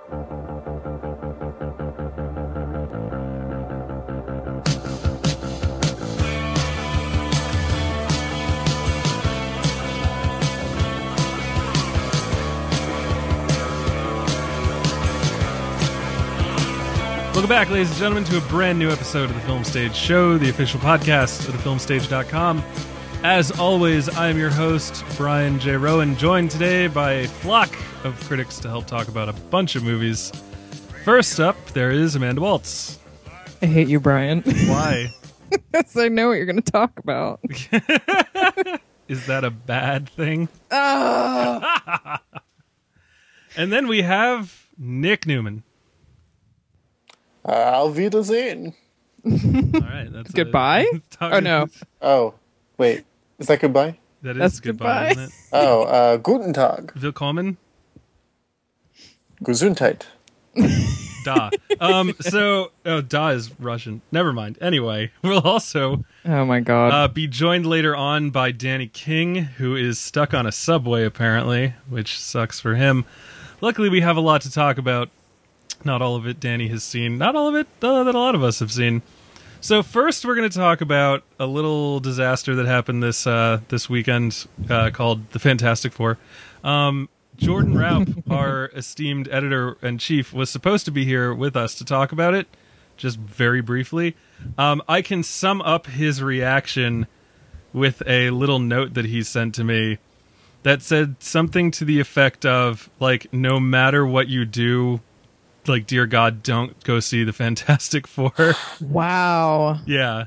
Welcome back, ladies and gentlemen, to a brand new episode of the Film Stage Show, the official podcast of thefilmstage.com. As always, I am your host, Brian J. Rowan, joined today by a flock of critics to help talk about a bunch of movies. First up, there is Amanda Waltz. I hate you, Brian. Why? Because I know what you're going to talk about. Is that a bad thing? Oh. And then we have Nick Newman. Auf Wiedersehen. All right, that's goodbye? Oh, no. Oh, wait. Is that goodbye? That's goodbye, isn't it? Oh, Guten Tag. Willkommen. Gesundheit. Da. Da is Russian. Never mind. Anyway, we'll also Oh my god. be joined later on by Danny King, who is stuck on a subway apparently, which sucks for him. Luckily, we have a lot to talk about. Not all of it Danny has seen. Not all of it that a lot of us have seen. So first, we're going to talk about a little disaster that happened this weekend called The Fantastic Four. Jordan Raup, our esteemed editor-in-chief, was supposed to be here with us to talk about it, just very briefly. I can sum up his reaction with a little note that he sent to me that said something to the effect of, like, no matter what you do, like, dear God, don't go see the Fantastic Four. Wow. Yeah.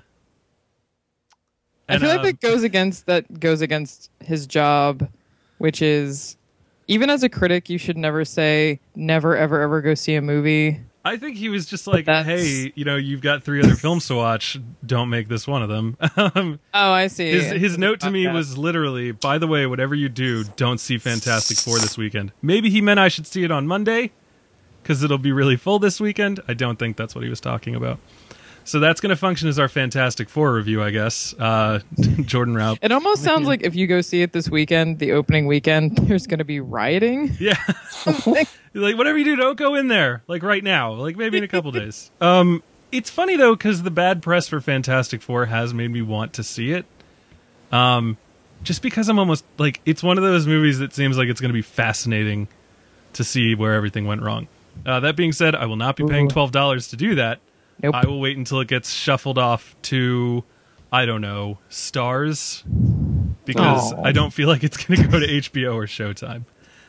I feel like that goes against his job, which is, even as a critic, you should never say, never, ever, ever go see a movie. I think he was just like, hey, you've got 3 other films to watch. Don't make this one of them. Oh, I see. His note to me was literally, by the way, whatever you do, don't see Fantastic Four this weekend. Maybe he meant I should see it on Monday, because it'll be really full this weekend. I don't think that's what he was talking about. So that's going to function as our Fantastic Four review, I guess. Jordan Raup. It almost sounds like if you go see it this weekend, the opening weekend, there's going to be rioting. Yeah. Like, whatever you do, don't go in there. Like, right now. Like, maybe in a couple days. It's funny, though, because the bad press for Fantastic Four has made me want to see it. Just because I'm almost, like, it's one of those movies that seems like it's going to be fascinating to see where everything went wrong. That being said, I will not be paying $12 to do that. Nope. I will wait until it gets shuffled off to, I don't know, Stars, because I don't feel like it's going to go to HBO or Showtime.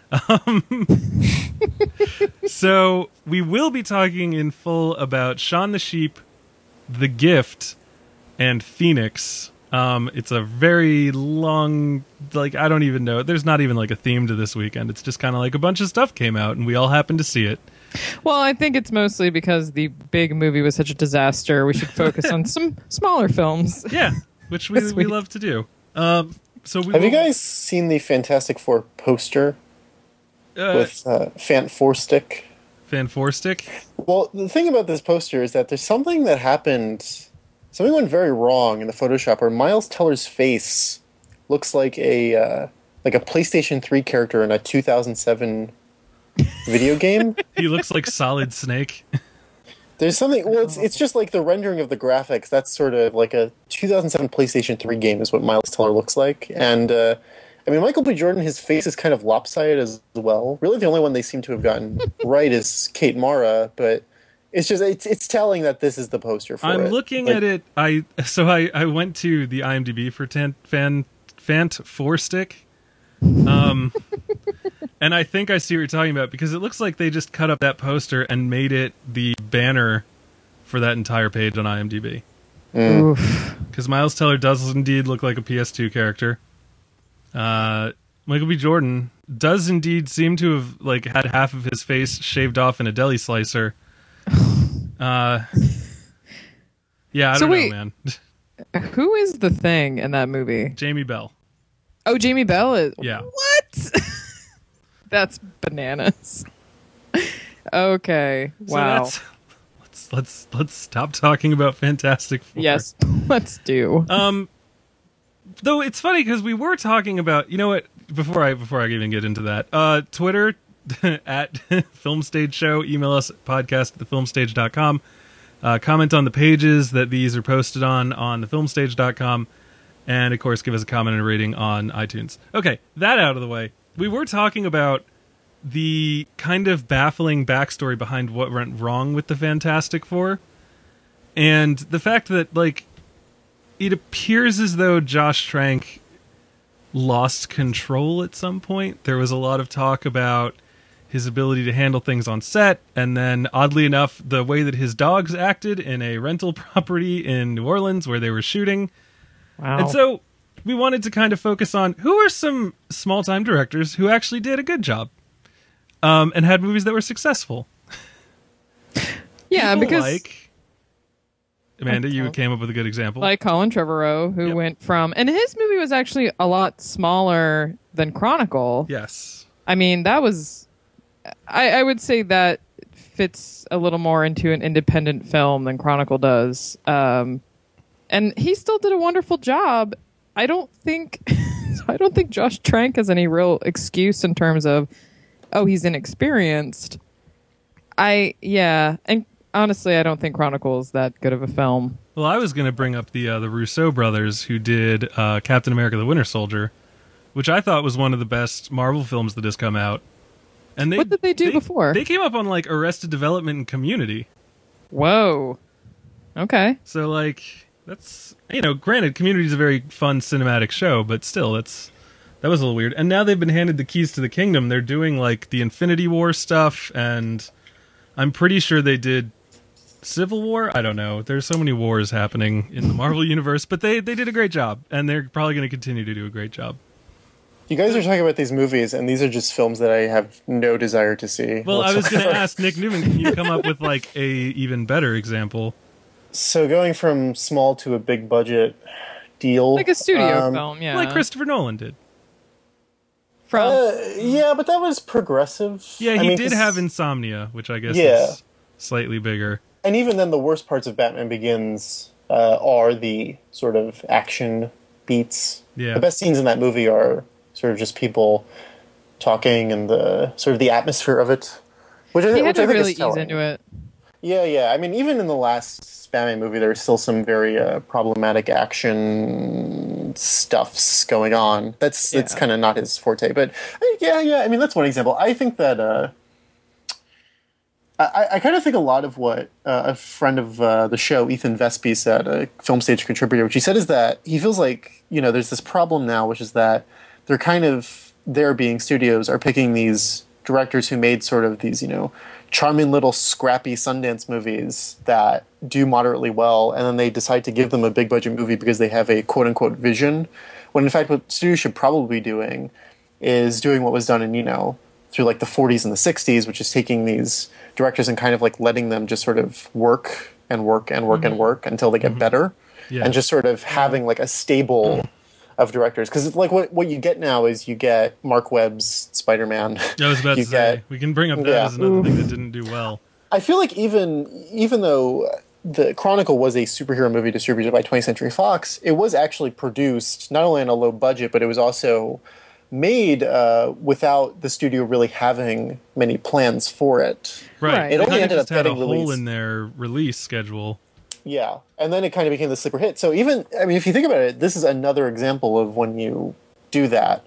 So we will be talking in full about Shaun the Sheep, The Gift, and Phoenix. It's a very long, like, I don't even know. There's not even like a theme to this weekend. It's just kind of like a bunch of stuff came out and we all happened to see it. Well, I think it's mostly because the big movie was such a disaster. We should focus on some smaller films. Yeah, which we love to do. Have you guys seen the Fantastic Four poster with Fant Four Stick? Fan Four Stick? Well, the thing about this poster is that there's something that happened. Something went very wrong in the Photoshop where Miles Teller's face looks like a PlayStation 3 character in a 2007 video game. He looks like Solid Snake. There's something. Well, it's just like the rendering of the graphics. That's sort of like a 2007 PlayStation 3 game is what Miles Teller looks like. And I mean, Michael B. Jordan, his face is kind of lopsided as well. Really, the only one they seem to have gotten right is Kate Mara, but it's just it's telling that this is the poster for it. I'm looking at it. I went to the IMDb for Fant Four Stick. And I think I see what you're talking about, because it looks like they just cut up that poster and made it the banner for that entire page on IMDb. Because Miles Teller does indeed look like a PS2 character. Michael B. Jordan does indeed seem to have like had half of his face shaved off in a deli slicer. Yeah, I don't know, man. Who is the Thing in that movie? Jamie Bell. Oh, Jamie Bell is... Yeah. What? That's bananas. Okay. Wow. So let's stop talking about Fantastic Four. Yes, let's do. Though it's funny because we were talking about, you know what? Before I even get into that, Twitter at Filmstage Show. Email us at podcast@thefilmstage.com. Comment on the pages that these are posted on thefilmstage.com. And, of course, give us a comment and a rating on iTunes. Okay, that out of the way. We were talking about the kind of baffling backstory behind what went wrong with the Fantastic Four. And the fact that, like, it appears as though Josh Trank lost control at some point. There was a lot of talk about his ability to handle things on set, and then, oddly enough, the way that his dogs acted in a rental property in New Orleans where they were shooting. Wow. And so we wanted to kind of focus on who are some small-time directors who actually did a good job and had movies that were successful. Yeah, People because... like... Amanda, you came up with a good example. Like Colin Trevorrow, who went from... And his movie was actually a lot smaller than Chronicle. Yes. I mean, that was... I would say that fits a little more into an independent film than Chronicle does. And he still did a wonderful job. I don't think Josh Trank has any real excuse in terms of, oh, he's inexperienced. And honestly, I don't think Chronicle is that good of a film. Well, I was going to bring up the Russo brothers who did Captain America: The Winter Soldier, which I thought was one of the best Marvel films that has come out. And What did they do before? They came up on like Arrested Development and Community. Whoa. Okay. So like that's, you know, granted, Community is a very fun cinematic show, but still, that was a little weird. And now they've been handed the keys to the kingdom. They're doing like the Infinity War stuff, and I'm pretty sure they did Civil War. I don't know. There's so many wars happening in the Marvel universe, but they did a great job, and they're probably going to continue to do a great job. You guys are talking about these movies, and these are just films that I have no desire to see. Well, whatsoever. I was going to ask Nick Newman, can you come up with like a even better example? So going from small to a big budget deal, Like a studio film, yeah. Like Christopher Nolan did. From yeah, but that was progressive. Yeah, he I mean, did 'cause- have Insomnia, which I guess Yeah. is slightly bigger. And even then, the worst parts of Batman Begins are the sort of action beats. Yeah. The best scenes in that movie are sort of just people talking and the sort of the atmosphere of it, which I, he which had I to think really is telling. ease into it. Yeah. I mean, even in the last Batman movie, there was still some very problematic action stuffs going on. That's kind of not his forte. But yeah. I mean, that's one example. I think that I kind of think a lot of what a friend of the show, Ethan Vespi, said, a Film Stage contributor, which he said is that he feels like, you know, there's this problem now, which is that they're kind of, there being studios, are picking these directors who made sort of these, you know, charming little scrappy Sundance movies that do moderately well, and then they decide to give them a big budget movie because they have a quote-unquote vision, when in fact what studios should probably be doing is doing what was done in, you know, through like the 40s and the 60s, which is taking these directors and kind of like letting them just sort of work and work until they get better, and just sort of having like a stable of directors. Because like what you get now is you get Mark Webb's Spider-Man. I was about to say, we can bring up that as another thing that didn't do well. I feel like even though the Chronicle was a superhero movie distributed by 20th Century Fox, it was actually produced not only on a low budget, but it was also made without the studio really having many plans for it. Right. It only kinda ended up just had a getting hole released. in their release schedule. Yeah, and then it kind of became the sleeper hit. So even, I mean, if you think about it, this is another example of when you do that.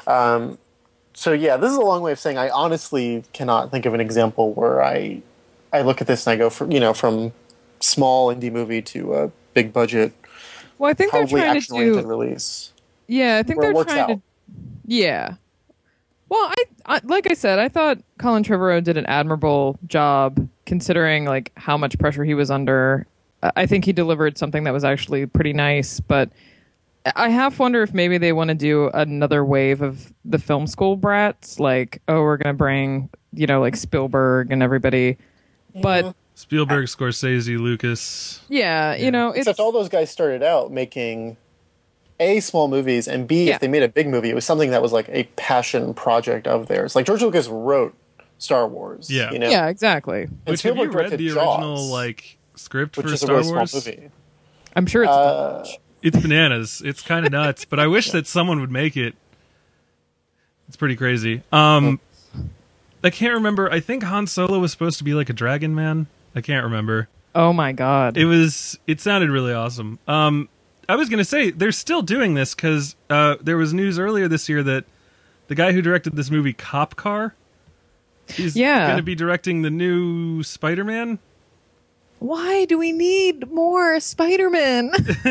So yeah, this is a long way of saying I honestly cannot think of an example where I look at this and I go from small indie movie to a big budget, Well, I think they're probably trying to action-oriented do. release. Yeah, I think where it they're works trying out. to. Yeah. Well, I like I said, I thought Colin Trevorrow did an admirable job considering like how much pressure he was under. I think he delivered something that was actually pretty nice, but I half wonder if maybe they want to do another wave of the film school brats, like, oh, we're going to bring, you know, like Spielberg and everybody. But Spielberg, Scorsese, Lucas. yeah, you know, it's Except all those guys started out making A, small movies, and B, Yeah. if they made a big movie, it was something that was like a passion project of theirs. Like George Lucas wrote Star Wars. Yeah. You know? yeah, exactly. And Which, have you Spielberg read directed the Jaws, original like script which for is a Star really Wars? small movie. I'm sure it's It's bananas. It's kind of nuts, but I wish that someone would make it. It's pretty crazy. I can't remember. I think Han Solo was supposed to be like a dragon man. I can't remember. Oh my god. It sounded really awesome. I was going to say, they're still doing this because there was news earlier this year that the guy who directed this movie, Cop Car, he's going to be directing the new Spider-Man. Why do we need more Spider-Man?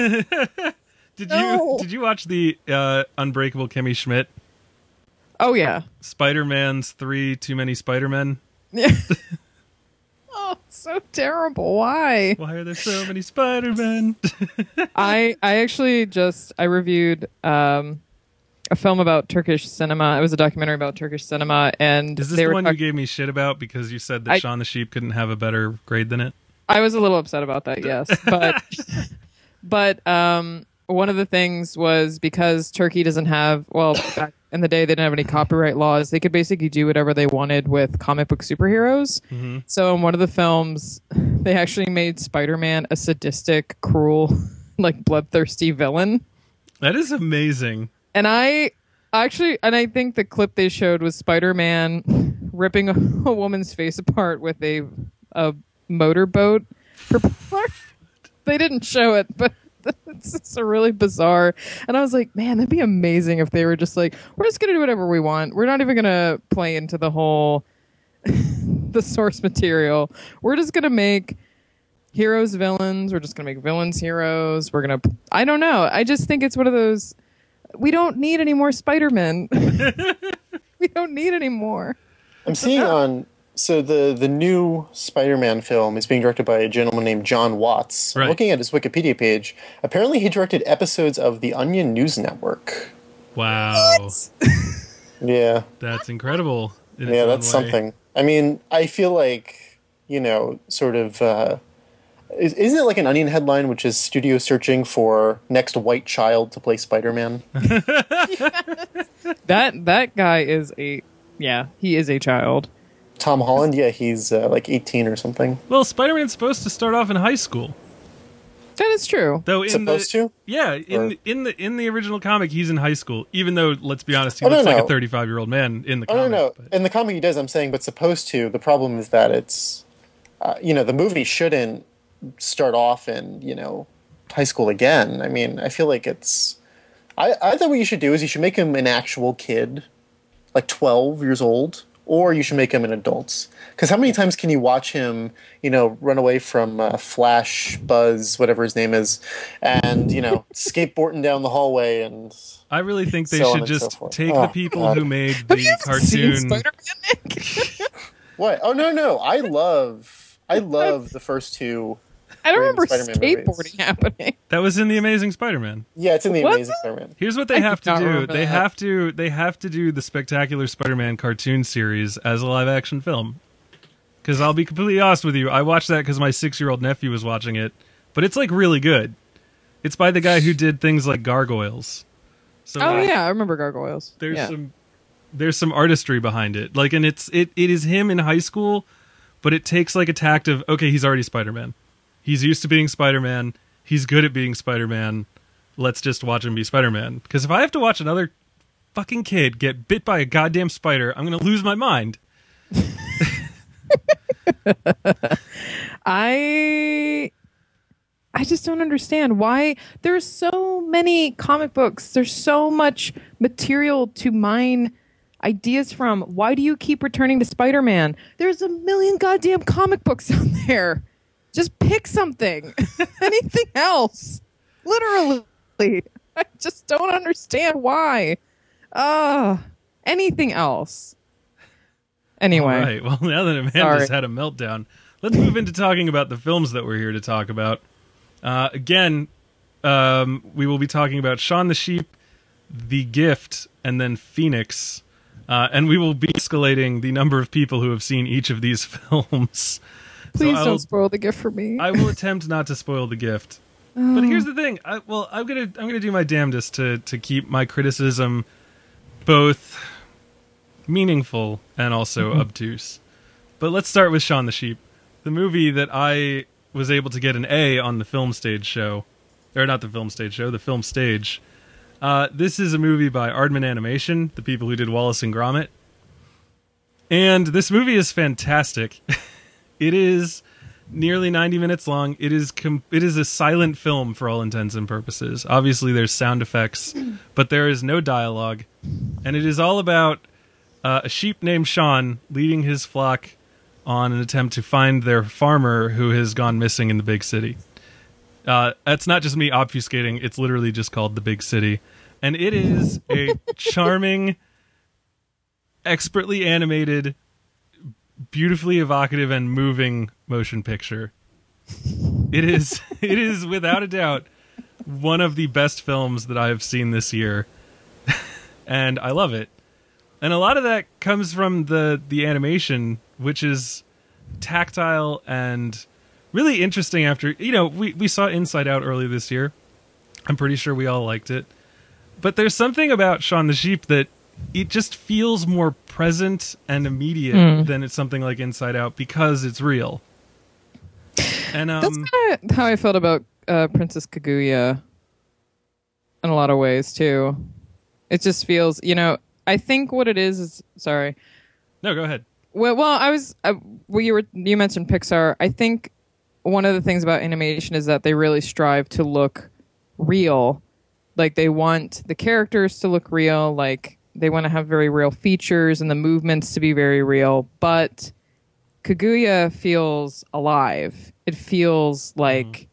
Did you watch the Unbreakable Kimmy Schmidt? Oh, yeah. Spider-Man's 3 Too Many Spider-Men? Yeah. Oh, so terrible. Why? Why are there so many Spider-Men? I actually I reviewed a film about Turkish cinema. It was a documentary about Turkish cinema, and is this the one you gave me shit about because you said that Shaun the Sheep couldn't have a better grade than it? I was a little upset about that, yes. But one of the things was because Turkey doesn't have, well, back in the day they didn't have any copyright laws. They could basically do whatever they wanted with comic book superheroes. Mm-hmm. So in one of the films, they actually made Spider-Man a sadistic, cruel, like bloodthirsty villain. That is amazing. And I think the clip they showed was Spider-Man ripping a woman's face apart with a motorboat propeller. They didn't show it, but it's a really bizarre. And I was like, man, that'd be amazing if they were just like, we're just gonna do whatever we want. We're not even gonna play into the whole the source material. We're just gonna make heroes villains. We're just gonna make villains heroes. I don't know. I just think it's one of those. We don't need any more Spider-Men. We don't need any more. I'm seeing on. So the new Spider-Man film is being directed by a gentleman named John Watts. Right. Looking at his Wikipedia page, apparently he directed episodes of the Onion News Network. Wow. Yeah. That's incredible. Yeah, that's something. I mean, I feel like, sort of... isn't it like an Onion headline, which is studio searching for next white child to play Spider-Man? That guy is he is a child. Tom Holland, yeah, he's like 18 or something. Well, Spider-Man's supposed to start off in high school. That is true. Though supposed to? Yeah, in the original comic, he's in high school. Even though, let's be honest, he looks like a 35-year-old man in the comic. No. In the comic he does, I'm saying, but supposed to. The problem is that it's, the movie shouldn't start off in, high school again. I mean, I feel like it's... I thought what you should do is you should make him an actual kid, like 12 years old, or you should make him an adult. Because how many times can you watch him, run away from Flash, Buzz, whatever his name is, and, skateboarding down the hallway and... I really think they should just take the people who made the cartoon... Seen Spider-Man, Nick? What? Oh, no. I love the first two... I don't remember Spider-Man skateboarding movies. happening. That was in the Amazing Spider-Man. Yeah, it's in the Was Amazing it? Spider-Man. Here's what they have to do. They that. have to do the Spectacular Spider-Man cartoon series as a live-action film. Because I'll be completely honest with you, I watched that because my 6-year-old nephew was watching it, but it's like really good. It's by the guy who did things like Gargoyles. So yeah, I remember Gargoyles. There's some artistry behind it. Like, and it is him in high school, but it takes like a tact of, okay, he's already Spider-Man. He's used to being Spider-Man. He's good at being Spider-Man. Let's just watch him be Spider-Man. Because if I have to watch another fucking kid get bit by a goddamn spider, I'm going to lose my mind. I just don't understand why there's so many comic books. There's so much material to mine ideas from. Why do you keep returning to Spider-Man? There's a million goddamn comic books out there. Just pick something. Anything else. Literally. I just don't understand why. Anything else. Anyway. All right. Well, now that Amanda's had a meltdown, let's move into talking about the films that we're here to talk about. Again, we will be talking about Shaun the Sheep, The Gift, and then Phoenix. And we will be escalating the number of people who have seen each of these films. Please don't spoil The Gift for me. I will attempt not to spoil The Gift. But here's the thing. I'm gonna do my damnedest to keep my criticism both meaningful and also obtuse. But let's start with Shaun the Sheep, the movie that I was able to get an A on the film stage show. Or not the film stage show, the film stage. This is a movie by Aardman Animation, the people who did Wallace and Gromit. And this movie is fantastic. It is nearly 90 minutes long. It is a silent film for all intents and purposes. Obviously, there's sound effects, but there is no dialogue. And it is all about a sheep named Sean leading his flock on an attempt to find their farmer who has gone missing in the big city. That's not just me obfuscating. It's literally just called The Big City. And it is a charming, expertly animated, beautifully evocative and moving motion picture. It is without a doubt one of the best films that I have seen this year. And I love it. And a lot of that comes from the animation, which is tactile and really interesting. After, we saw Inside Out earlier this year. I'm pretty sure we all liked it. But there's something about Shaun the Sheep that it just feels more present and immediate than it's something like Inside Out because it's real. And that's kind of how I felt about Princess Kaguya in a lot of ways too. It just feels, I think what it is sorry. No, go ahead. Well, you mentioned Pixar. I think one of the things about animation is that they really strive to look real. Like they want the characters to look real, like they want to have very real features and the movements to be very real, but Kaguya feels alive. It feels like,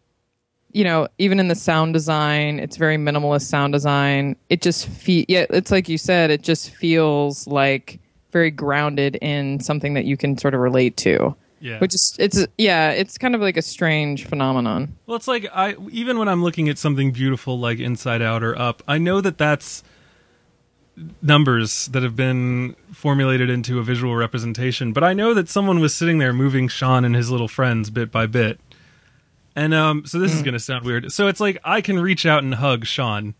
even in the sound design, it's very minimalist sound design. It just it's like you said, it just feels like very grounded in something that you can sort of relate to. Yeah. It's kind of like a strange phenomenon. Well, it's like even when I'm looking at something beautiful like Inside Out or Up, I know that that's numbers that have been formulated into a visual representation, but I know that someone was sitting there moving Sean and his little friends bit by bit. And so this is going to sound weird. So it's like I can reach out and hug Sean.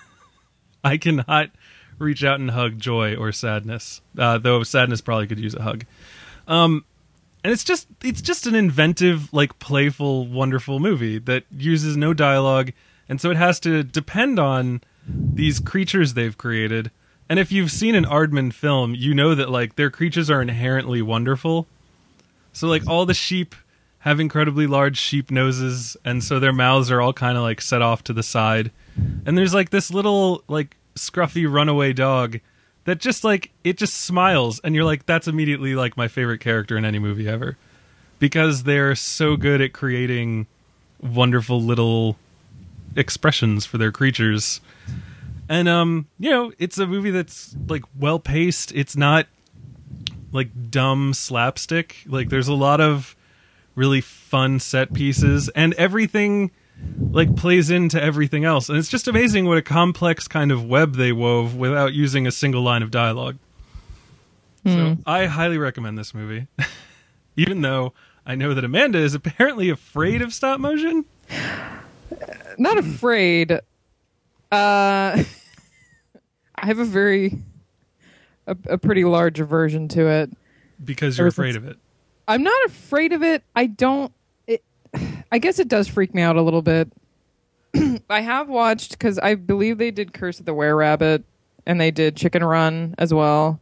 I cannot reach out and hug joy or sadness, though sadness probably could use a hug. And it's just an inventive, like playful, wonderful movie that uses no dialogue, and so it has to depend on these creatures they've created. And if you've seen an Aardman film, you know that like their creatures are inherently wonderful. So like all the sheep have incredibly large sheep noses, and so their mouths are all kind of like set off to the side. And there's like this little like scruffy runaway dog that just like it just smiles, and you're like, that's immediately like my favorite character in any movie ever, because they're so good at creating wonderful little expressions for their creatures. And it's a movie that's like well paced. It's not like dumb slapstick. Like there's a lot of really fun set pieces, and everything like plays into everything else, and it's just amazing what a complex kind of web they wove without using a single line of dialogue. So I highly recommend this movie. Even though I know that Amanda is apparently afraid of stop motion. Not afraid. I have a pretty large aversion to it. Because you're afraid of it. I'm not afraid of it. I guess it does freak me out a little bit. I have watched, because I believe they did Curse of the Were-Rabbit, and they did Chicken Run as well.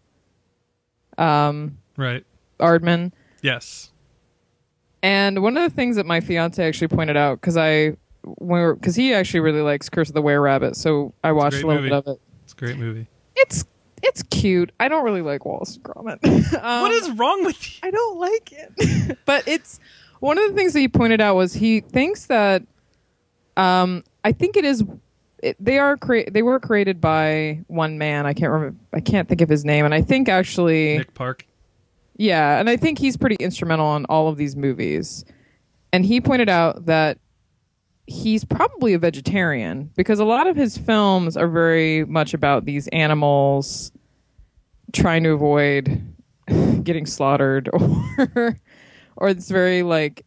Right. Aardman. Yes. And one of the things that my fiance actually pointed out, because he actually really likes Curse of the Were-Rabbit, so I watched a little bit of it. It's a great movie. It's cute. I don't really like Wallace and Gromit. What is wrong with you? I don't like it. But it's one of the things that he pointed out was he thinks that I think they were created by one man. I can't think of his name, and I think actually Nick Park. Yeah, and I think he's pretty instrumental in all of these movies. And he pointed out that he's probably a vegetarian, because a lot of his films are very much about these animals trying to avoid getting slaughtered, or it's very like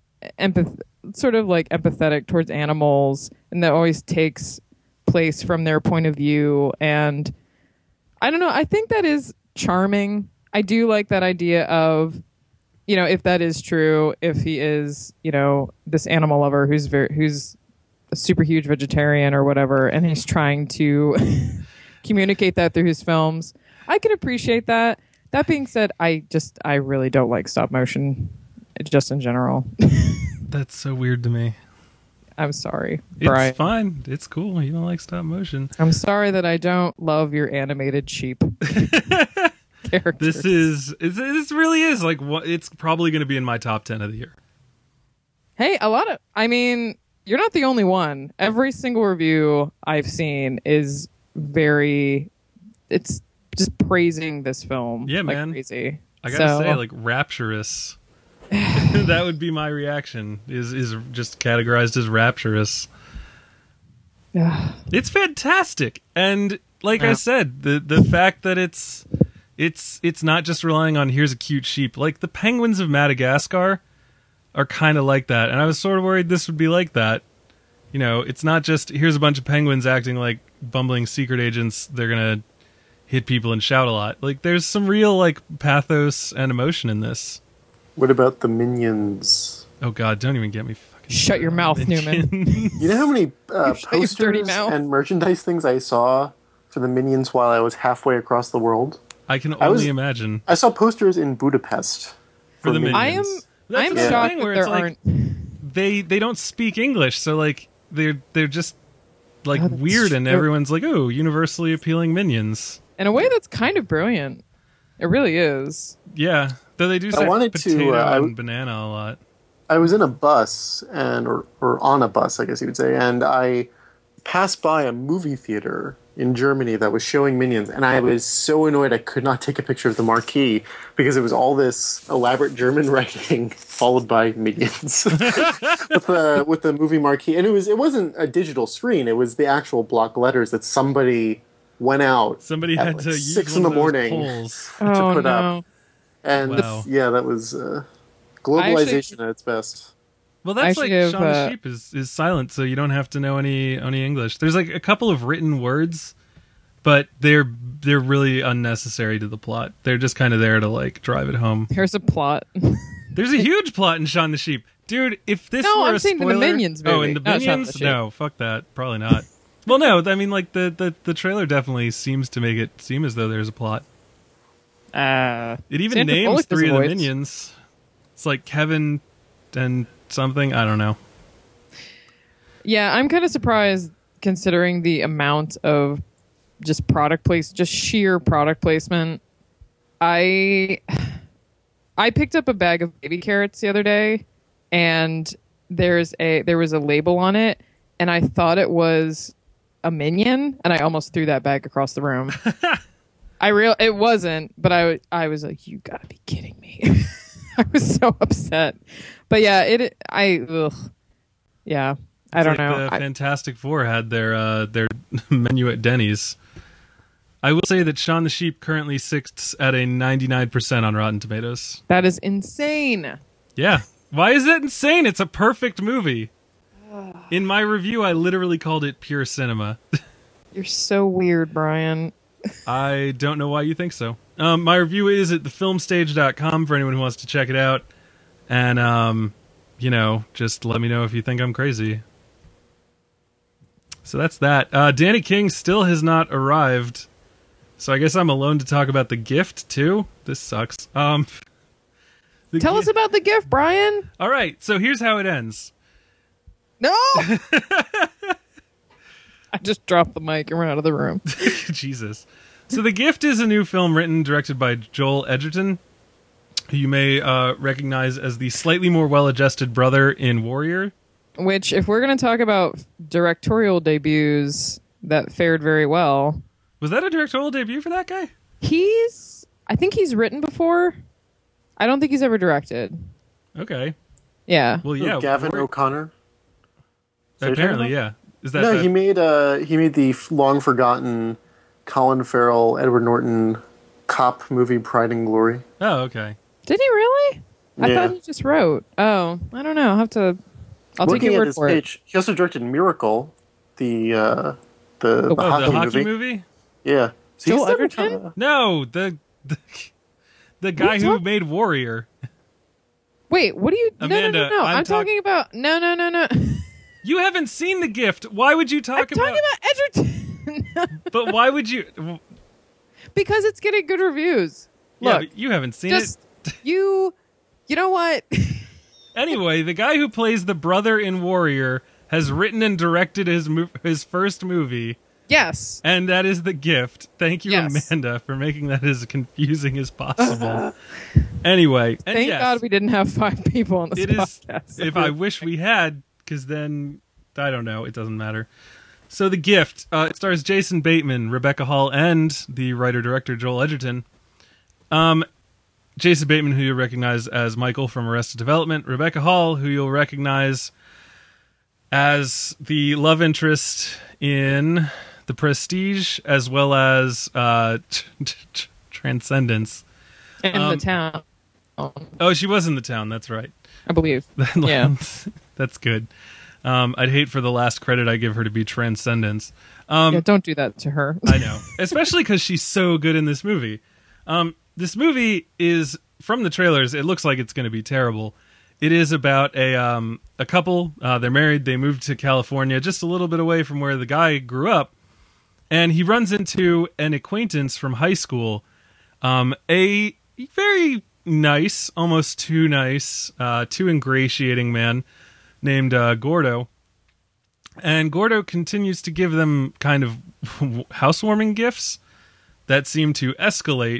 empathetic towards animals, and that always takes place from their point of view. And I don't know, I think that is charming. I do like that idea of, if that is true, if he is, this animal lover who's a super huge vegetarian or whatever, and he's trying to communicate that through his films, I can appreciate that. That being said, I really don't like stop motion, just in general. That's so weird to me. I'm sorry, It's Brian. fine. It's cool. You don't like stop motion. I'm sorry that I don't love your animated sheep characters. This really is like what it's probably going to be in my top 10 of the year. Hey, you're not the only one. Every single review I've seen is it's just praising this film. Yeah, like man. crazy. I gotta say, like, rapturous. That would be my reaction. Is just categorized as rapturous. It's fantastic, and like I said, the fact that it's not just relying on here's a cute sheep. Like the penguins of Madagascar are kind of like that, and I was sort of worried this would be like that. You know, it's not just here's a bunch of penguins acting like bumbling secret agents. They're gonna hit people and shout a lot. Like there's some real like pathos and emotion in this. What about the Minions? Oh God, don't even get me fucking. Shut your mouth, Newman. You know how many Shut your dirty posters mouth. and merchandise things I saw for the Minions while I was halfway across the world? I can only imagine. I saw posters in Budapest For the Minions. I am That's shocked thing that where there it's like, aren't. They don't speak English, so like they're just like Oh, that's weird, and true. everyone's like, oh, universally appealing minions. In a way, that's kind of brilliant. It really is. Yeah, though they do I say wanted to, potato and banana a lot. I was in a bus or on a bus, I guess you would say, and I passed by a movie theater in Germany that was showing Minions, and I was so annoyed I could not take a picture of the marquee because it was all this elaborate German writing followed by Minions with the movie marquee, and it wasn't a digital screen; it was the actual block letters that somebody went out. Somebody at had like to use 6 one in the of those morning poles. Oh put no! up. And Wow. yeah, that was globalization at its best. Well, that's like Actually have, Shaun the Sheep is silent, so you don't have to know any English. There's like a couple of written words, but they're really unnecessary to the plot. They're just kind of there to like drive it home. Here's a plot. There's a huge plot in Shaun the Sheep, dude. If this No, were I'm a saying in spoiler, the Minions movie, oh, in the not Shaun the Minions, Sheep. no, fuck that, probably not. Well, no, I mean like the trailer definitely seems to make it seem as though there's a plot. It even Sandra names Bullock does 3 a of the voice. minions. It's like Kevin and something. I don't know. Yeah, I'm kind of surprised considering the amount of just sheer product placement. I picked up a bag of baby carrots the other day, and there was a label on it, and I thought it was a Minion, and I almost threw that bag across the room. It wasn't, but I was like, you gotta be kidding me. I was so upset. But yeah, yeah. I don't know. The Fantastic Four had their menu at Denny's. I will say that Shaun the Sheep currently sits at a 99% on Rotten Tomatoes. That is insane. Yeah. Why is that insane? It's a perfect movie. In my review, I literally called it pure cinema. You're so weird, Brian. I don't know why you think so. My review is at thefilmstage.com for anyone who wants to check it out. And, just let me know if you think I'm crazy. So that's that. Danny King still has not arrived. So I guess I'm alone to talk about The Gift, too. This sucks. Tell us about The Gift, Brian. All right, so here's how it ends. No! I just dropped the mic and ran out of the room. Jesus. So The Gift is a new film written, directed by Joel Edgerton, who you may recognize as the slightly more well-adjusted brother in Warrior. Which, if we're going to talk about directorial debuts that fared very well... Was that a directorial debut for that guy? I think he's written before. I don't think he's ever directed. Okay. Yeah. Well, yeah. Gavin O'Connor. Apparently, yeah. Is that No, that? he made the long forgotten Colin Farrell, Edward Norton cop movie Pride and Glory. Oh, okay. Did he really? I Yeah. thought he just wrote. Oh, I don't know. I'll take Looking your at word his for it. page, he also directed Miracle, the Oh, the hockey movie? Yeah. So Joel he's never Edgerton? done No, the guy who made Warrior. Wait, what do you... Amanda, No. I'm I'm talking about... No. You haven't seen The Gift. Why would you talk I'm talking about Edgerton. But why would you... Because it's getting good reviews. Look, but you haven't seen just it. you know what? Anyway, the guy who plays the brother in Warrior has written and directed his first movie. Yes. And that is The Gift. Thank you, Yes. Amanda, for making that as confusing as possible. Anyway, and Thank yes, God we didn't have 5 people on this it is. podcast. If I wish we had, because then I don't know. It doesn't matter. So The Gift. It stars Jason Bateman, Rebecca Hall, and the writer-director Joel Edgerton. Jason Bateman, who you'll recognize as Michael from Arrested Development. Rebecca Hall, who you'll recognize as the love interest in The Prestige, as well as Transcendence. in the town, Oh, she was in The Town. That's right. I believe. Yeah. That's good. I'd hate for the last credit I give her to be Transcendence. Yeah, don't do that to her. I know. Especially because she's so good in this movie. This movie is, from the trailers, it looks like it's going to be terrible. It is about a couple. They're married. They moved to California, just a little bit away from where the guy grew up. And he runs into an acquaintance from high school, a very nice, almost too nice, too ingratiating man named Gordo. And Gordo continues to give them kind of housewarming gifts that seem to escalate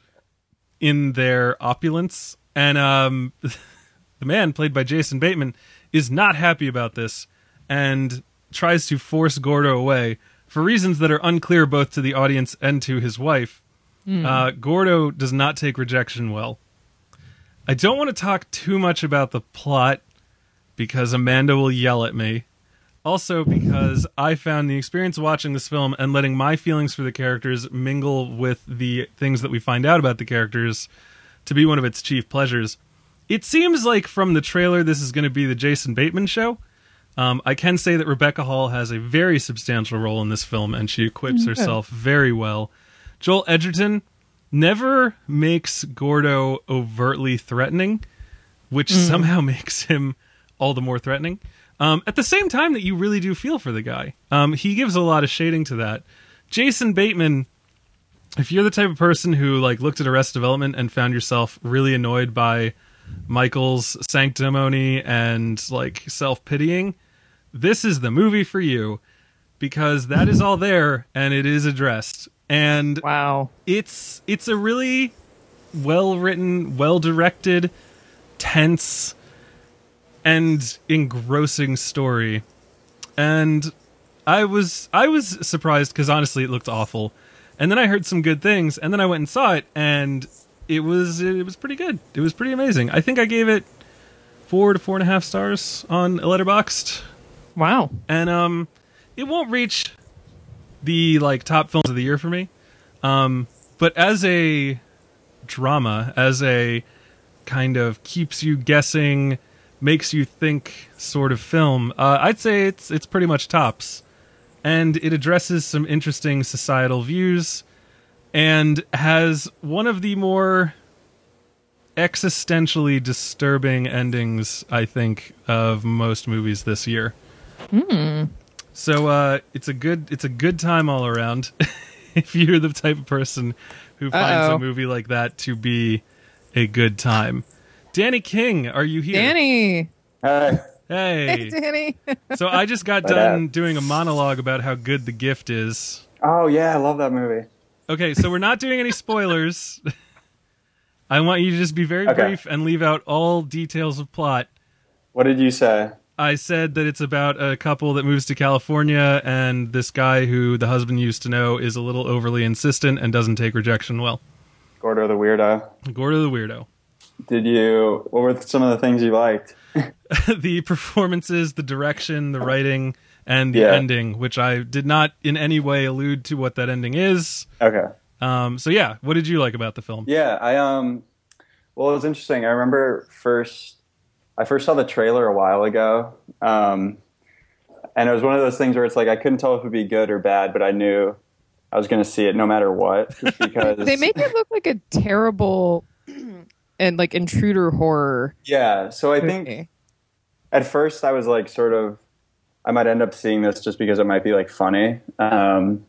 in their opulence. And the man, played by Jason Bateman, is not happy about this and tries to force Gordo away for reasons that are unclear both to the audience and to his wife. Gordo does not take rejection well. I don't want to talk too much about the plot because Amanda will yell at me. Also because I found the experience of watching this film and letting my feelings for the characters mingle with the things that we find out about the characters to be one of its chief pleasures. It seems like from the trailer this is going to be the Jason Bateman show. I can say that Rebecca Hall has a very substantial role in this film and she equips herself very well. Joel Edgerton never makes Gordo overtly threatening, which somehow makes him all the more threatening. At the same time that you really do feel for the guy. He gives a lot of shading to that. Jason Bateman, if you're the type of person who looked at Arrested Development and found yourself really annoyed by Michael's sanctimony and self-pitying, this is the movie for you, because that is all there and it is addressed. And Wow. it's a really well-written, well-directed, tense, and engrossing story. And I was surprised because honestly it looked awful. And then I heard some good things, and then I went and saw it, and it was pretty good. It was pretty amazing. I think I gave it 4 to 4.5 stars on Letterboxd. Wow. And it won't reach the top films of the year for me. But as a drama, as a kind of keeps you guessing, makes you think sort of film, I'd say it's pretty much tops. And it addresses some interesting societal views and has one of the more existentially disturbing endings, I think, of most movies this year. So it's a good time all around if you're the type of person who finds a movie like that to be a good time. Danny King, are you here? Danny. Hi. Hey. Hey, Danny. So I just got done doing a monologue about how good The Gift is. Oh, yeah, I love that movie. Okay, so we're not doing any spoilers. I want you to just be very brief and leave out all details of plot. What did you say? I said that it's about a couple that moves to California, and this guy who the husband used to know is a little overly insistent and doesn't take rejection well. Gordo the Weirdo. Gordo the Weirdo. What were some of the things you liked? The performances, the direction, the writing, and the ending, which I did not in any way allude to what that ending is. Okay. So yeah, what did you like about the film? Yeah, well, it was interesting. I remember I first saw the trailer a while ago, and it was one of those things where it's I couldn't tell if it would be good or bad, but I knew I was going to see it no matter what, just because They make it look like a terrible and intruder horror. Yeah, so I movie. think at first I was I might end up seeing this just because it might be funny. But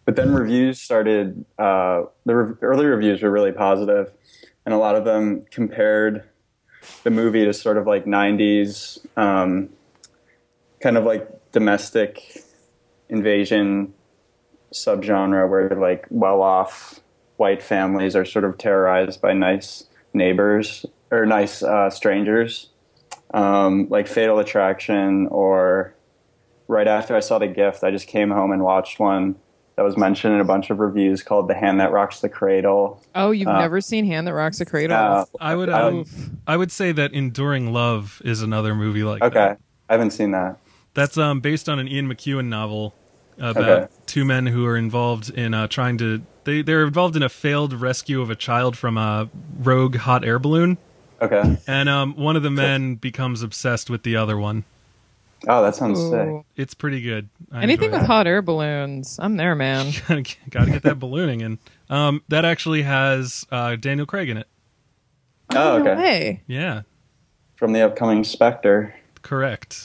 But then reviews started. Early reviews were really positive, and a lot of them compared the movie to sort of like '90s, kind of like domestic invasion subgenre, where like well-off white families are sort of terrorized by nice neighbors or nice strangers, like Fatal Attraction, or right after I saw The Gift, I just came home and watched one that was mentioned in a bunch of reviews called The Hand That Rocks the Cradle. Oh, you've never seen Hand That Rocks the Cradle? I would say that Enduring Love is another movie like that. Okay, I haven't seen that. That's based on an Ian McEwan novel about two men who are involved in trying to... They're involved in a failed rescue of a child from a rogue hot air balloon. Okay. And one of the men becomes obsessed with the other one. Oh, that sounds sick. Ooh. It's pretty good. Anything with hot air balloons, I'm there, man. Gotta get that ballooning in. That actually has Daniel Craig in it. Oh, okay. No way. Yeah, From the upcoming Spectre. correct.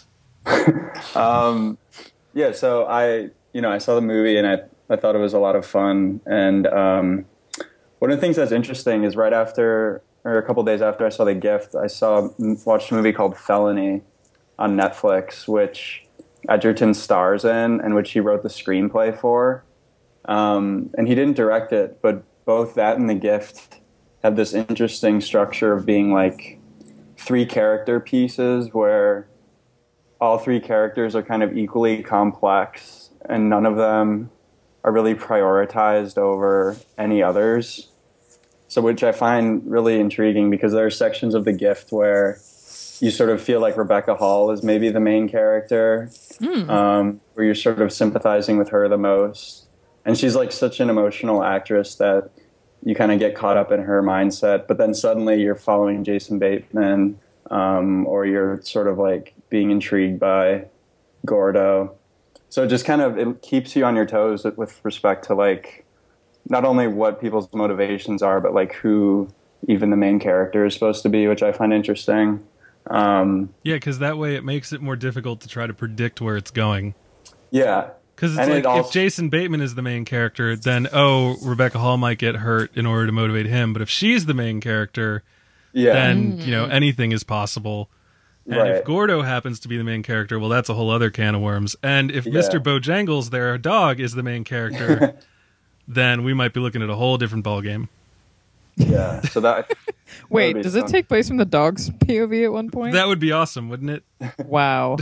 Yeah, so I saw the movie and I thought it was a lot of fun. And one of the things that's interesting is right after, or a couple days after I saw The Gift, watched a movie called Felony on Netflix, which Edgerton stars in and which he wrote the screenplay for. And he didn't direct it, but both that and The Gift have this interesting structure of being like 3 character pieces where all 3 characters are kind of equally complex and none of them are really prioritized over any others. So which I find really intriguing because there are sections of The Gift where you sort of feel like Rebecca Hall is maybe the main character, where you're sort of sympathizing with her the most. And she's like such an emotional actress that you kind of get caught up in her mindset. But then suddenly you're following Jason Bateman, or you're sort of like being intrigued by Gordo. So it just kind of, it keeps you on your toes with respect to like, not only what people's motivations are, but like who even the main character is supposed to be, which I find interesting. Yeah, because that way it makes it more difficult to try to predict where it's going. Yeah. Because it's like, if Jason Bateman is the main character, then, Rebecca Hall might get hurt in order to motivate him. But if she's the main character, then, anything is possible. And if Gordo happens to be the main character, well, that's a whole other can of worms. And if Mr. Bojangles, their dog, is the main character, then we might be looking at a whole different ballgame. Yeah. So that. Wait, does it take place from the dog's POV at one point? That would be awesome, wouldn't it? Wow.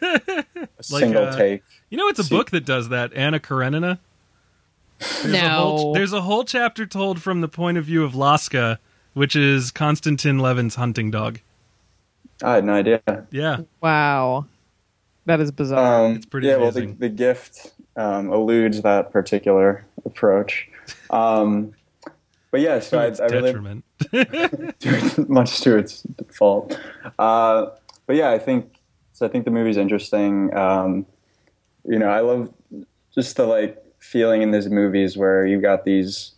Single take. You know, it's a book that does that, Anna Karenina. There's a whole chapter told from the point of view of Laska, which is Konstantin Levin's hunting dog. I had no idea. Yeah. Wow. That is bizarre. It's pretty amazing. Well, the Gift eludes that particular approach. But yeah, so I detriment. Really, much to its fault. But yeah, I think the movie's interesting. I love just the like feeling in these movies where you got these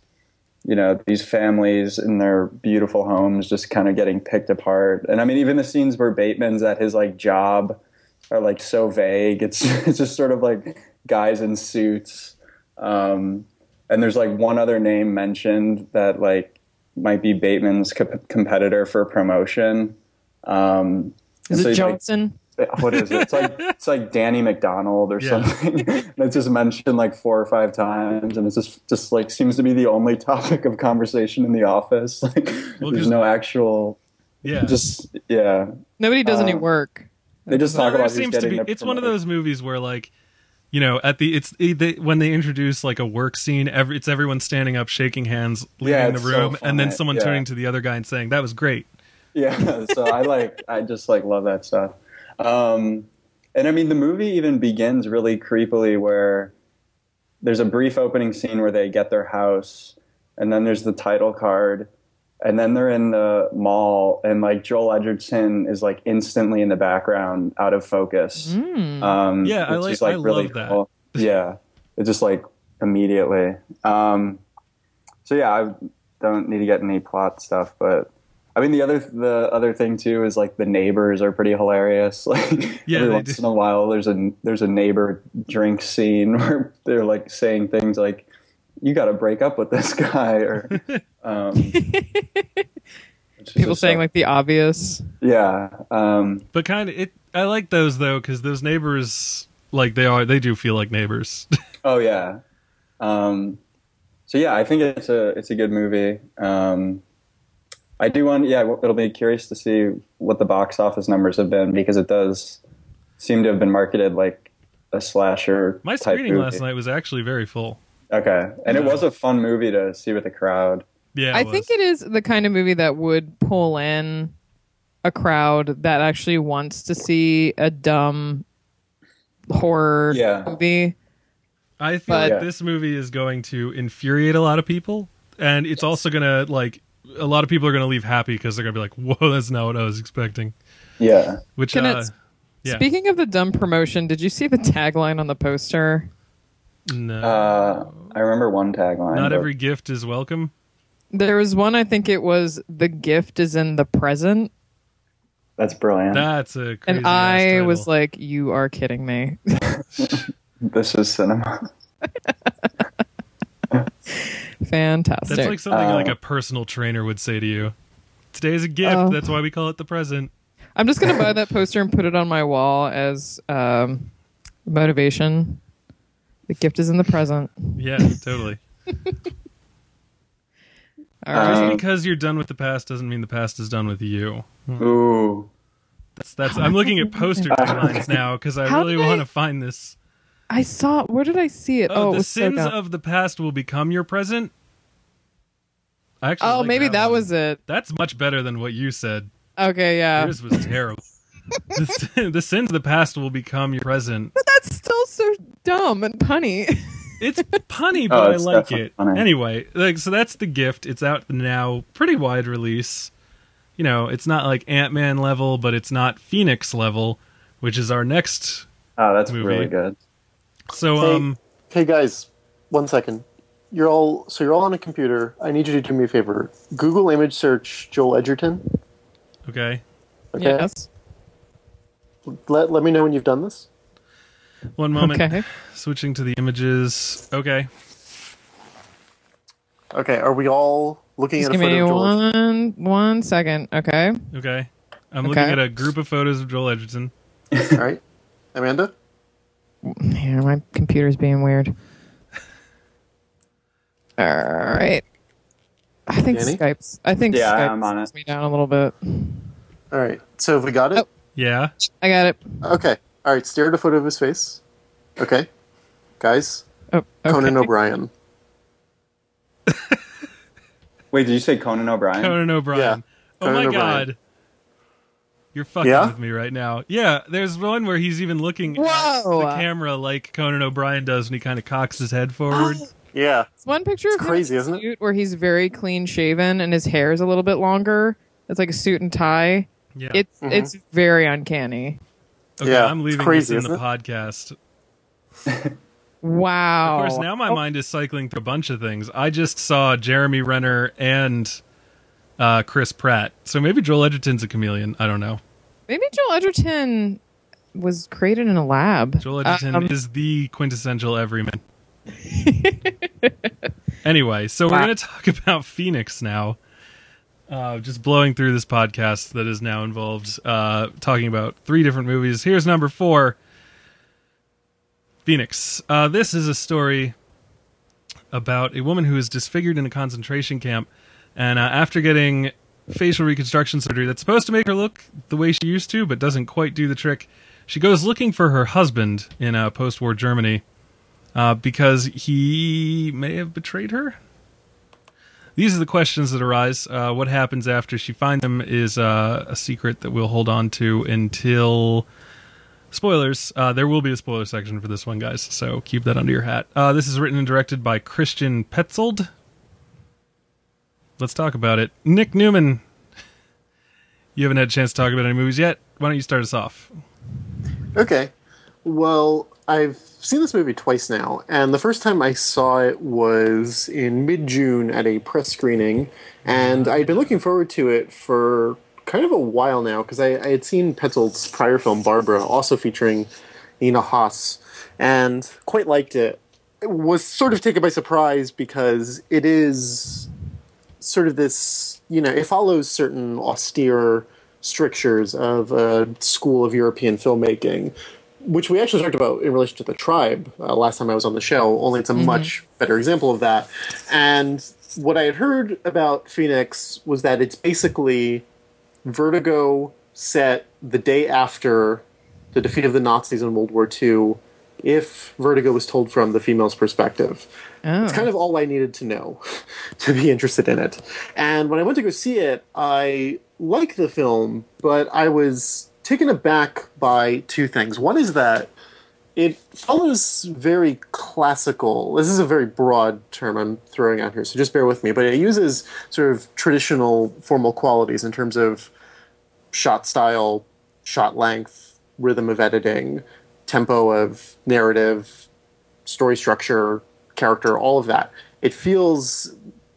families in their beautiful homes just kind of getting picked apart. And I mean, even the scenes where Bateman's at his like job are like so vague. It's just sort of like guys in suits. And there's like one other name mentioned that like might be Bateman's competitor for promotion. Is it Johnson? What is it? It's like Danny McDonald or something. It's just mentioned like 4 or 5 times, and it's just like seems to be the only topic of conversation in the office. Like, there's no actual. Yeah. Nobody does any work. They just talk about. It's one of those movies where like, when they introduce like a work scene, it's everyone standing up, shaking hands, leaving the room, and then someone turning to the other guy and saying, "That was great." Yeah, so I just love that stuff. And I mean, the movie even begins really creepily where there's a brief opening scene where they get their house, and then there's the title card, and then they're in the mall, and like Joel Edgerton is like instantly in the background, out of focus. I really love cool. That. Yeah, it's just like immediately. So yeah, I don't need to get any plot stuff, but I mean, the other thing too is like the neighbors are pretty hilarious. Like Yeah, every they once do. in a while, there's a neighbor drink scene where they're like saying things like, "You got to break up with this guy," or which is People just saying so- like the obvious. yeah. But kind of it. I like those though because those neighbors, like they do feel like neighbors. Oh yeah. So yeah, I think it's a good movie. I do want, yeah, it'll be curious to see what the box office numbers have been because it does seem to have been marketed like a slasher. My type screening movie. last night was actually very full. Okay, and it was a fun movie to see with the crowd. Yeah, I think it is the kind of movie that would pull in a crowd that actually wants to see a dumb horror Yeah. movie. I feel But- like this movie is going to infuriate a lot of people, and it's also gonna like a lot of people are gonna leave happy because they're gonna be like, "Whoa, that's not what I was expecting." Yeah. Which, Can it- yeah, Speaking of the dumb promotion, did you see the tagline on the poster? no, I remember one tagline. not but- every gift is welcome. There was one, I think it was "The gift is in the present," That's brilliant. That's a crazy and I title. was like, "You are kidding me." This is cinema. Fantastic. That's like something like a personal trainer would say to you. Today's a gift. Oh. That's why we call it the present. I'm just gonna buy that poster and put it on my wall as motivation. The gift is in the present. Yeah, totally. All right. Just because you're done with the past doesn't mean the past is done with you. Ooh. That's. I'm looking at poster designs now because I How really did I- want to find this. I saw. Where did I see it? Oh, it the was so sins dumb. of the past will become your present. I actually Oh, like maybe that one. was it. That's much better than what you said. Okay, yeah. Yours was terrible. The sins of the past will become your present. But that's still so dumb and punny. It's punny, but I it's like definitely it. funny. Anyway, like so that's the gift. It's out now, pretty wide release. You know, it's not like Ant-Man level, but it's not Phoenix level, which is our next. Oh, that's Movie. really good. So, Hey. Hey guys, 1 second. You're all on a computer. I need you to do me a favor. Google image search Joel Edgerton. okay, Okay. Yes. Let me know when you've done this. one moment. Okay. Switching to the images. Okay, Okay. Are we all looking Just at a give me photo of Joel Edgerton? one second. Okay. okay. I'm Okay. looking at a group of photos of Joel Edgerton. All right. Amanda. Here, my computer's being weird. All right. I think Danny? Skype's. I think Yeah, Skype I'm on it. slows me down a little bit. All right. So have we got it? Oh. Yeah. I got it. Okay. All right. Stare at a photo of his face. Okay. Guys. Oh, okay. Conan O'Brien. Wait, did you say Conan O'Brien? Conan O'Brien. Yeah, Oh Conan my O'Brien. god. You're fucking Yeah? with me right now. Yeah, there's one where he's even looking at Whoa. the camera like Conan O'Brien does when he kind of cocks his head forward. Yeah. It's one picture of him crazy, in a isn't it? suit where he's very clean shaven and his hair is a little bit longer. It's like a suit and tie. Yeah. It's very uncanny. Okay, Yeah, I'm it's leaving crazy, this in the isn't podcast. Wow. Of course, now my mind is cycling through a bunch of things. I just saw Jeremy Renner and Chris Pratt. So maybe Joel Edgerton's a chameleon. I don't know. Maybe Joel Edgerton was created in a lab. Joel Edgerton is the quintessential everyman. Anyway, so we're Wow. going to talk about Phoenix now. Just blowing through this podcast that is now involved talking about 3 different movies. Here's number 4, Phoenix. This is a story about a woman who is disfigured in a concentration camp, and after getting facial reconstruction surgery that's supposed to make her look the way she used to, but doesn't quite do the trick, she goes looking for her husband in post-war Germany because he may have betrayed her. These are the questions that arise. What happens after she finds him is a secret that we'll hold on to until... Spoilers. There will be a spoiler section for this one, guys, so keep that under your hat. This is written and directed by Christian Petzold. Let's talk about it. Nick Newman, you haven't had a chance to talk about any movies yet. Why don't you start us off? Okay. Well, I've seen this movie twice now, and the first time I saw it was in mid-June at a press screening, and I'd been looking forward to it for kind of a while now, because I had seen Petzold's prior film, Barbara, also featuring Nina Haas, and quite liked it. It was sort of taken by surprise because it is sort of this, it follows certain austere strictures of a school of European filmmaking, which we actually talked about in relation to The Tribe last time I was on the show, only it's a much better example of that. And what I had heard about Phoenix was that it's basically Vertigo set the day after the defeat of the Nazis in World War II, if Vertigo was told from the female's perspective. Oh. It's kind of all I needed to know to be interested in it. And when I went to go see it, I liked the film, but I was taken aback by two things. One is that it follows very classical. This is a very broad term I'm throwing out here, so just bear with me. But it uses sort of traditional formal qualities in terms of shot style, shot length, rhythm of editing, tempo of narrative, story structure, character, all of that. It feels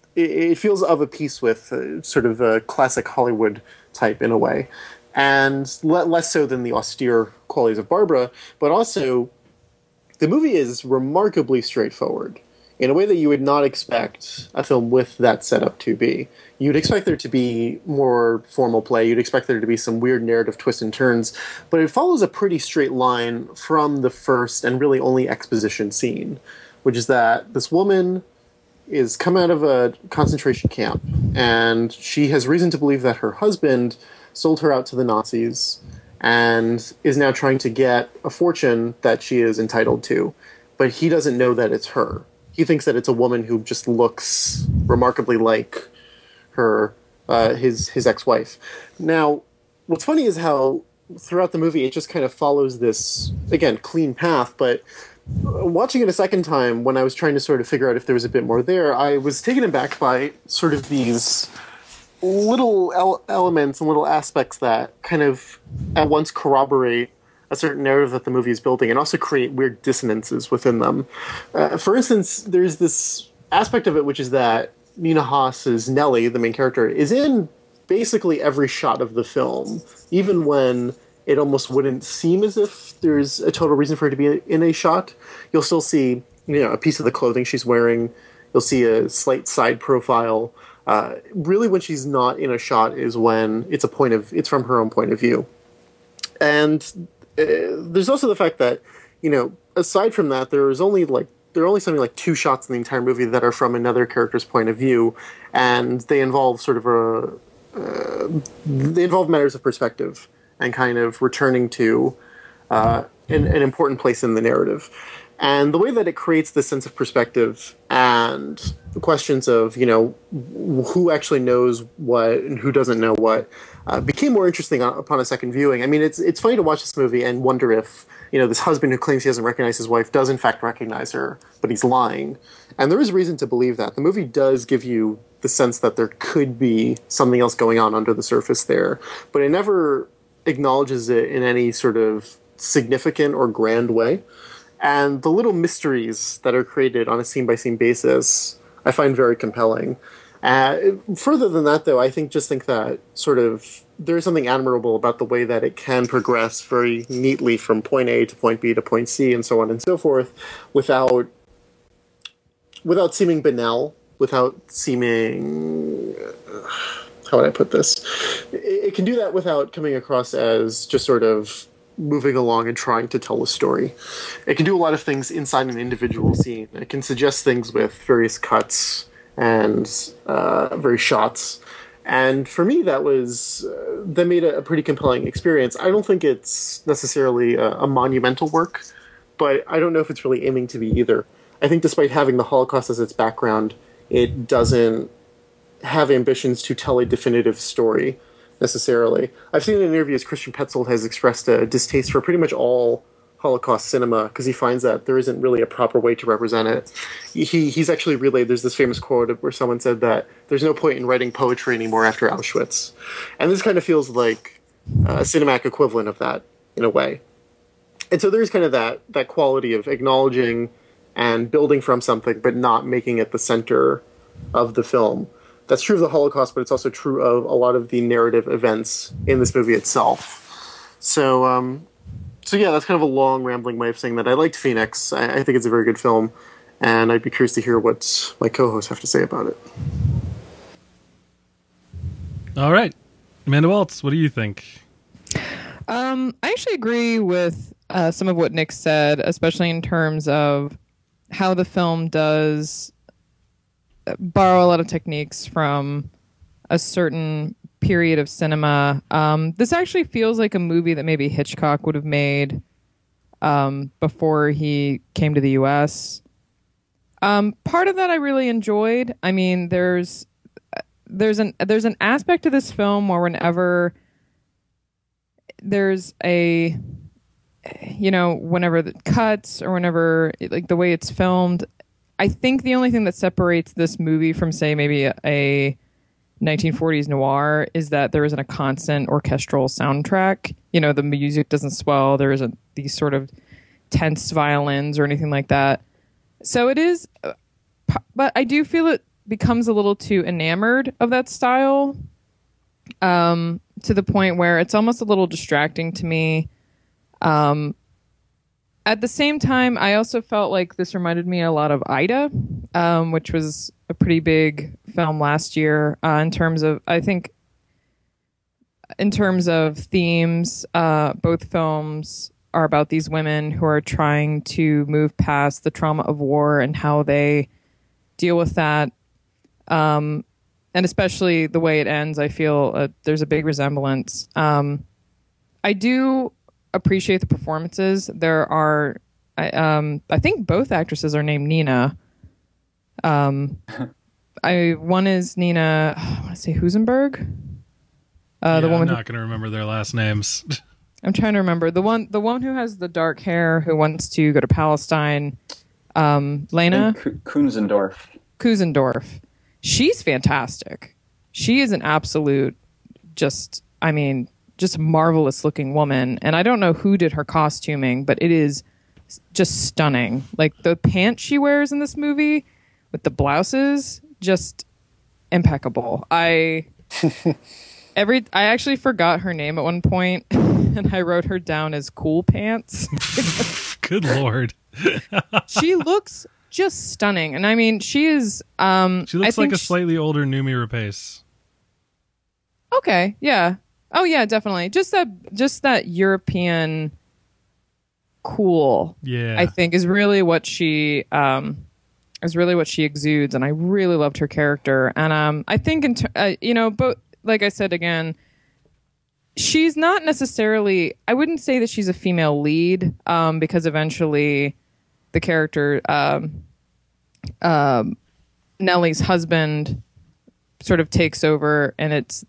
of a piece with sort of a classic Hollywood type in a way. And less so than the austere qualities of Barbara, but also the movie is remarkably straightforward in a way that you would not expect a film with that setup to be. You'd expect there to be more formal play, you'd expect there to be some weird narrative twists and turns, but it follows a pretty straight line from the first and really only exposition scene, which is that this woman is come out of a concentration camp, and she has reason to believe that her husband sold her out to the Nazis and is now trying to get a fortune that she is entitled to. But he doesn't know that it's her. He thinks that it's a woman who just looks remarkably like her, his ex-wife. Now, what's funny is how throughout the movie it just kind of follows this, again, clean path, but watching it a second time, when I was trying to sort of figure out if there was a bit more there, I was taken aback by sort of these little elements and little aspects that kind of at once corroborate a certain narrative that the movie is building and also create weird dissonances within them. For instance, there's this aspect of it which is that Nina Haas's Nellie, the main character, is in basically every shot of the film, even when it almost wouldn't seem as if there's a total reason for her to be in a shot. You'll still see, a piece of the clothing she's wearing. You'll see a slight side profile. Really, when she's not in a shot is when it's from her own point of view. And there's also the fact that, aside from that, there are only something like 2 shots in the entire movie that are from another character's point of view, and they involve sort of they involve matters of perspective and kind of returning to an important place in the narrative. And the way that it creates this sense of perspective and the questions of, who actually knows what and who doesn't know what became more interesting upon a second viewing. I mean, it's funny to watch this movie and wonder if, this husband who claims he doesn't recognize his wife does in fact recognize her, but he's lying. And there is reason to believe that. The movie does give you the sense that there could be something else going on under the surface there, but it never acknowledges it in any sort of significant or grand way. And the little mysteries that are created on a scene-by-scene basis I find very compelling. Further than that, though, I think that sort of there is something admirable about the way that it can progress very neatly from point A to point B to point C and so on and so forth without seeming banal, without seeming... how would I put this? It can do that without coming across as just sort of moving along and trying to tell a story. It can do a lot of things inside an individual scene. It can suggest things with various cuts and various shots. And for me, that made a pretty compelling experience. I don't think it's necessarily a monumental work, but I don't know if it's really aiming to be either. I think despite having the Holocaust as its background, it doesn't have ambitions to tell a definitive story necessarily. I've seen in interviews Christian Petzold has expressed a distaste for pretty much all Holocaust cinema because he finds that there isn't really a proper way to represent it. He's actually relayed, there's this famous quote where someone said that there's no point in writing poetry anymore after Auschwitz. And this kind of feels like a cinematic equivalent of that in a way. And so there's kind of that quality of acknowledging and building from something, but not making it the center of the film. That's true of the Holocaust, but it's also true of a lot of the narrative events in this movie itself. So yeah, that's kind of a long, rambling way of saying that I liked Phoenix. I think it's a very good film, and I'd be curious to hear what my co-hosts have to say about it. All right. Amanda Waltz, what do you think? I actually agree with some of what Nick said, especially in terms of how the film does borrow a lot of techniques from a certain period of cinema. This actually feels like a movie that maybe Hitchcock would have made before he came to the U.S. Part of that I really enjoyed. I mean, there's an aspect to this film where whenever there's a, whenever the cuts or whenever like the way it's filmed, I think the only thing that separates this movie from, say, maybe a 1940s noir is that there isn't a constant orchestral soundtrack. The music doesn't swell. There isn't these sort of tense violins or anything like that. So it is, but I do feel it becomes a little too enamored of that style, to the point where it's almost a little distracting to me. At the same time, I also felt like this reminded me a lot of Ida, which was a pretty big film last year, in terms of themes. Both films are about these women who are trying to move past the trauma of war and how they deal with that. And especially the way it ends, I feel there's a big resemblance. I do appreciate the performances. There are, I think both actresses are named Nina. One is Nina, I want to say Husenberg. The woman I'm not going to remember their last names. I'm trying to remember the one who has the dark hair who wants to go to Palestine. Lena Kusendorf. She's fantastic. She is an absolute, just marvelous looking woman. And I don't know who did her costuming, but it is just stunning. Like the pants she wears in this movie with the blouses, just impeccable. I actually forgot her name at one point and I wrote her down as Cool Pants. Good Lord. She looks just stunning. And I mean, she is, she looks like a slightly older Noomi Rapace. Okay. Yeah. Oh yeah, definitely. Just that European cool. Yeah. I think is really what she exudes, and I really loved her character. And I think but like I said again, she's not necessarily. I wouldn't say that she's a female lead, because eventually the character Nellie's husband sort of takes over, and it's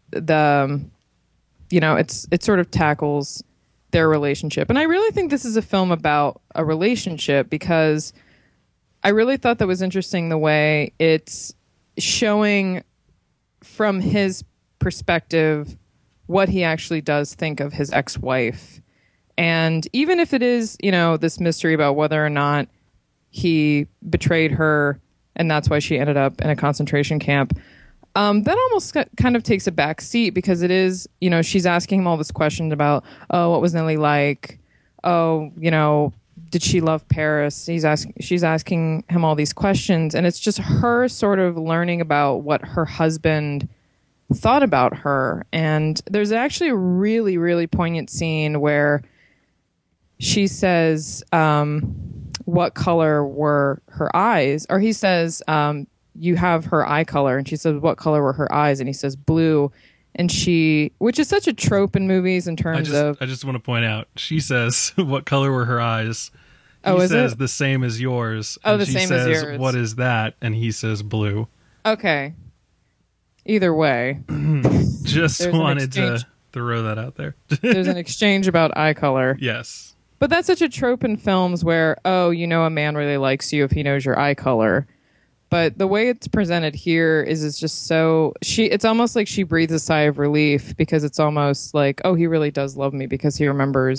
it sort of tackles their relationship. And I really think this is a film about a relationship, because I really thought that was interesting the way it's showing from his perspective what he actually does think of his ex-wife. And even if it is, this mystery about whether or not he betrayed her and that's why she ended up in a concentration camp, that almost kind of takes a back seat, because it is, she's asking him all this questions about, oh, what was Nellie like? Oh, did she love Paris? She's asking him all these questions, and it's just her sort of learning about what her husband thought about her. And there's actually a really, really poignant scene where she says, what color were her eyes? Or he says, you have her eye color. And she says, what color were her eyes? And he says, blue. And which is such a trope in movies in terms of... I just want to point out, she says, what color were her eyes? He says, the same as yours. Oh, and the she same says, as yours. what is that? And he says, blue. Okay. Either way. Just wanted to throw that out there. There's an exchange about eye color. Yes. But that's such a trope in films where, a man really likes you if he knows your eye color. But the way it's presented here is just so... It's almost like she breathes a sigh of relief, because it's almost like, oh, he really does love me because he remembers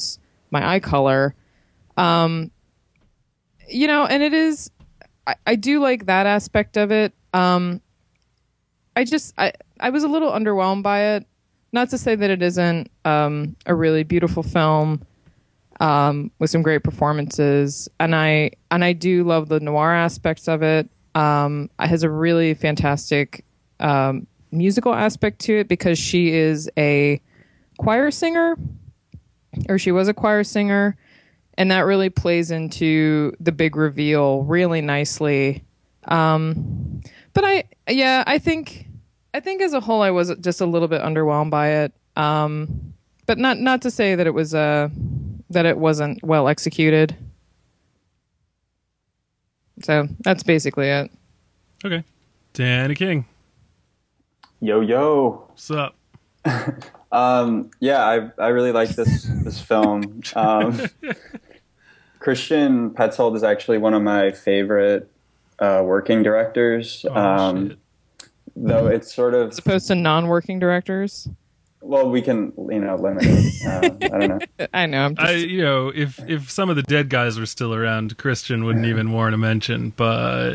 my eye color. And it is. I do like that aspect of it. I was a little underwhelmed by it. Not to say that it isn't a really beautiful film with some great performances, and I do love the noir aspects of it. It has a really fantastic musical aspect to it because she is a choir singer, or she was a choir singer, and that really plays into the big reveal really nicely. But I think as a whole I was just a little bit underwhelmed by it. But not to say that it was that it wasn't well executed. So that's basically it. Okay. Danny King. Yo. What's up? Yeah, I really like this film. Christian Petzold is actually one of my favorite working directors. Shit. Though it's sort of As opposed to non-working directors. well, we can limit it. I don't know. I know. I'm just, If some of the dead guys were still around, Christian wouldn't even warrant a mention. But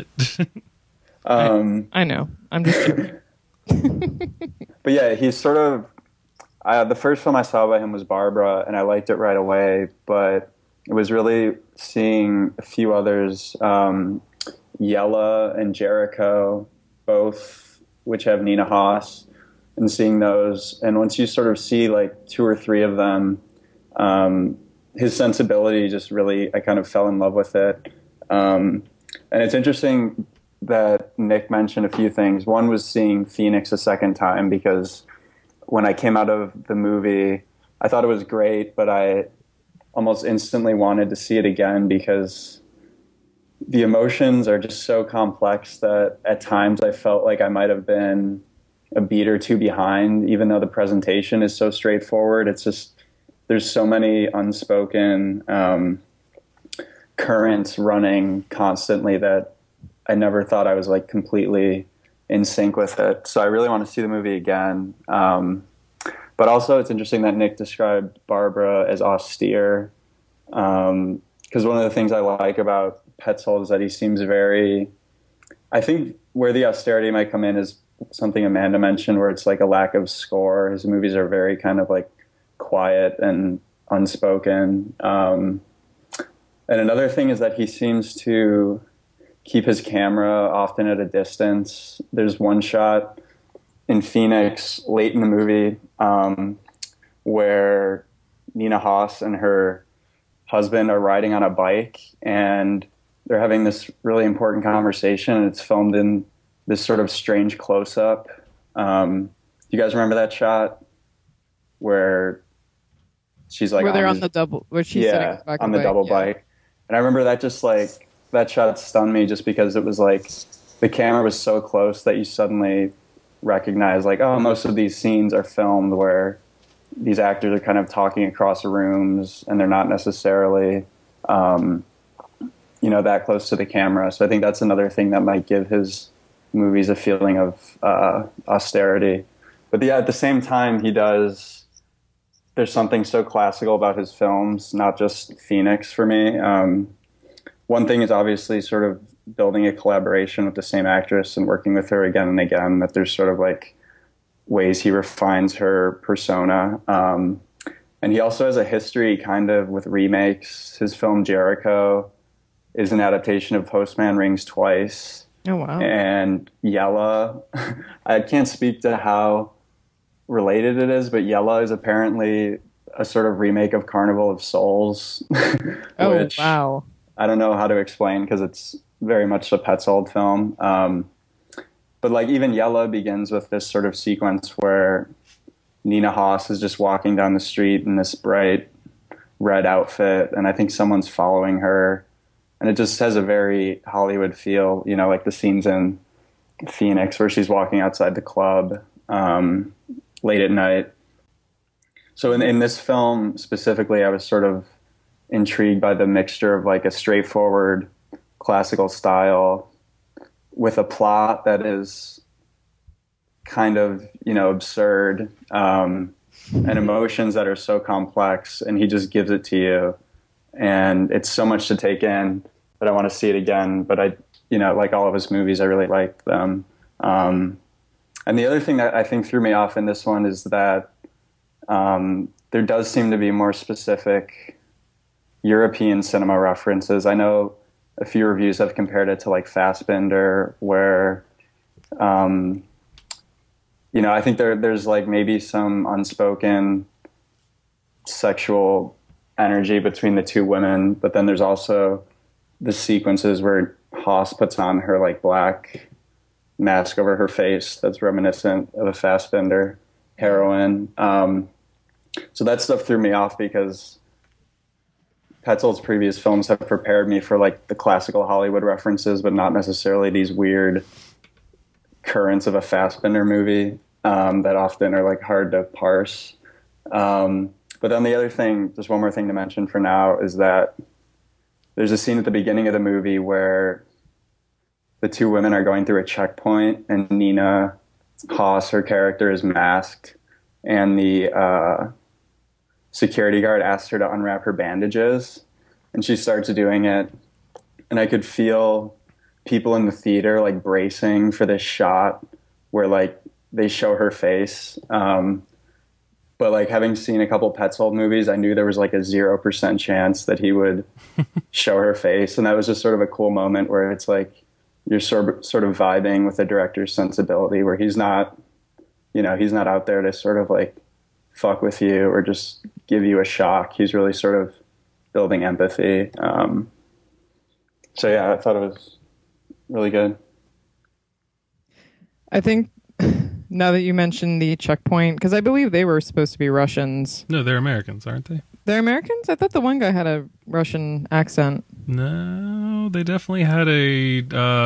I know. I'm just joking. But yeah, he's sort of. The first film I saw by him was Barbara, and I liked it right away. But it was really seeing a few others, Yella and Jericho, both which have Nina Haas, and seeing those. And once you sort of see like two or three of them, his sensibility just really, I kind of fell in love with it. And it's interesting that Nick mentioned a few things. One was seeing Phoenix a second time, because when I came out of the movie, I thought it was great, but I almost instantly wanted to see it again because the emotions are just so complex that at times I felt like I might have been a beat or two behind, even though the presentation is so straightforward. It's just, there's so many unspoken currents running constantly that I never thought I was like completely in sync with it. So I really want to see the movie again. But also it's interesting that Nick described Barbara as austere. Because one of the things I like about Petzold is that he seems very, I think where the austerity might come in is something Amanda mentioned, where it's like a lack of score. His movies are very kind of like quiet and unspoken. And another thing is that he seems to keep his camera often at a distance. There's one shot in Phoenix late in the movie where Nina Haas and her husband are riding on a bike, and they're having this really important conversation, and it's filmed in this sort of strange close-up. Do you guys remember that shot where she's like, where they're on the double, where she's sitting on the back on of the bike, double bike? And I remember that just like, that shot stunned me just because it was like the camera was so close that you suddenly recognize like, oh, most of these scenes are filmed where these actors are kind of talking across rooms and they're not necessarily, that close to the camera. So I think that's another thing that might give his movies a feeling of austerity. But yeah, at the same time, there's something so classical about his films, not just Phoenix for me. One thing is obviously sort of building a collaboration with the same actress and working with her again and again, that there's sort of like ways he refines her persona. And he also has a history kind of with remakes. His film Jericho is an adaptation of Postman Rings Twice. Oh, wow. And Yella, I can't speak to how related it is, but Yella is apparently a sort of remake of Carnival of Souls. Oh, which wow. I don't know how to explain because it's very much a Petzold film. But like even Yella begins with this sort of sequence where Nina Haas is just walking down the street in this bright red outfit, and I think someone's following her. And it just has a very Hollywood feel, like the scenes in Phoenix where she's walking outside the club late at night. So in this film specifically, I was sort of intrigued by the mixture of like a straightforward classical style with a plot that is kind of, absurd. and emotions that are so complex, and he just gives it to you, and it's so much to take in that I want to see it again. But I, like all of his movies, I really like them. And the other thing that I think threw me off in this one is that there does seem to be more specific European cinema references. I know a few reviews have compared it to like Fassbinder, where, I think there's like maybe some unspoken sexual energy between the two women, but then there's also the sequences where Haas puts on her like black mask over her face that's reminiscent of a Fassbinder heroine. So that stuff threw me off because Petzold's previous films have prepared me for like the classical Hollywood references, but not necessarily these weird currents of a Fassbinder movie that often are like hard to parse. But then the other thing, just one more thing to mention for now, is that there's a scene at the beginning of the movie where the two women are going through a checkpoint, and Nina Haas, her character, is masked, and the security guard asks her to unwrap her bandages, and she starts doing it, and I could feel people in the theater like bracing for this shot where like they show her face. But like having seen a couple Petzold movies, I knew there was like a 0% chance that he would show her face. And that was just sort of a cool moment where it's like you're sort of vibing with the director's sensibility, where he's not out there to sort of like fuck with you or just give you a shock. He's really sort of building empathy. So yeah, I thought it was really good. I think now that you mentioned the checkpoint, because I believe they were supposed to be Russians. No, they're Americans, aren't they? They're Americans? I thought the one guy had a Russian accent. No, they definitely had a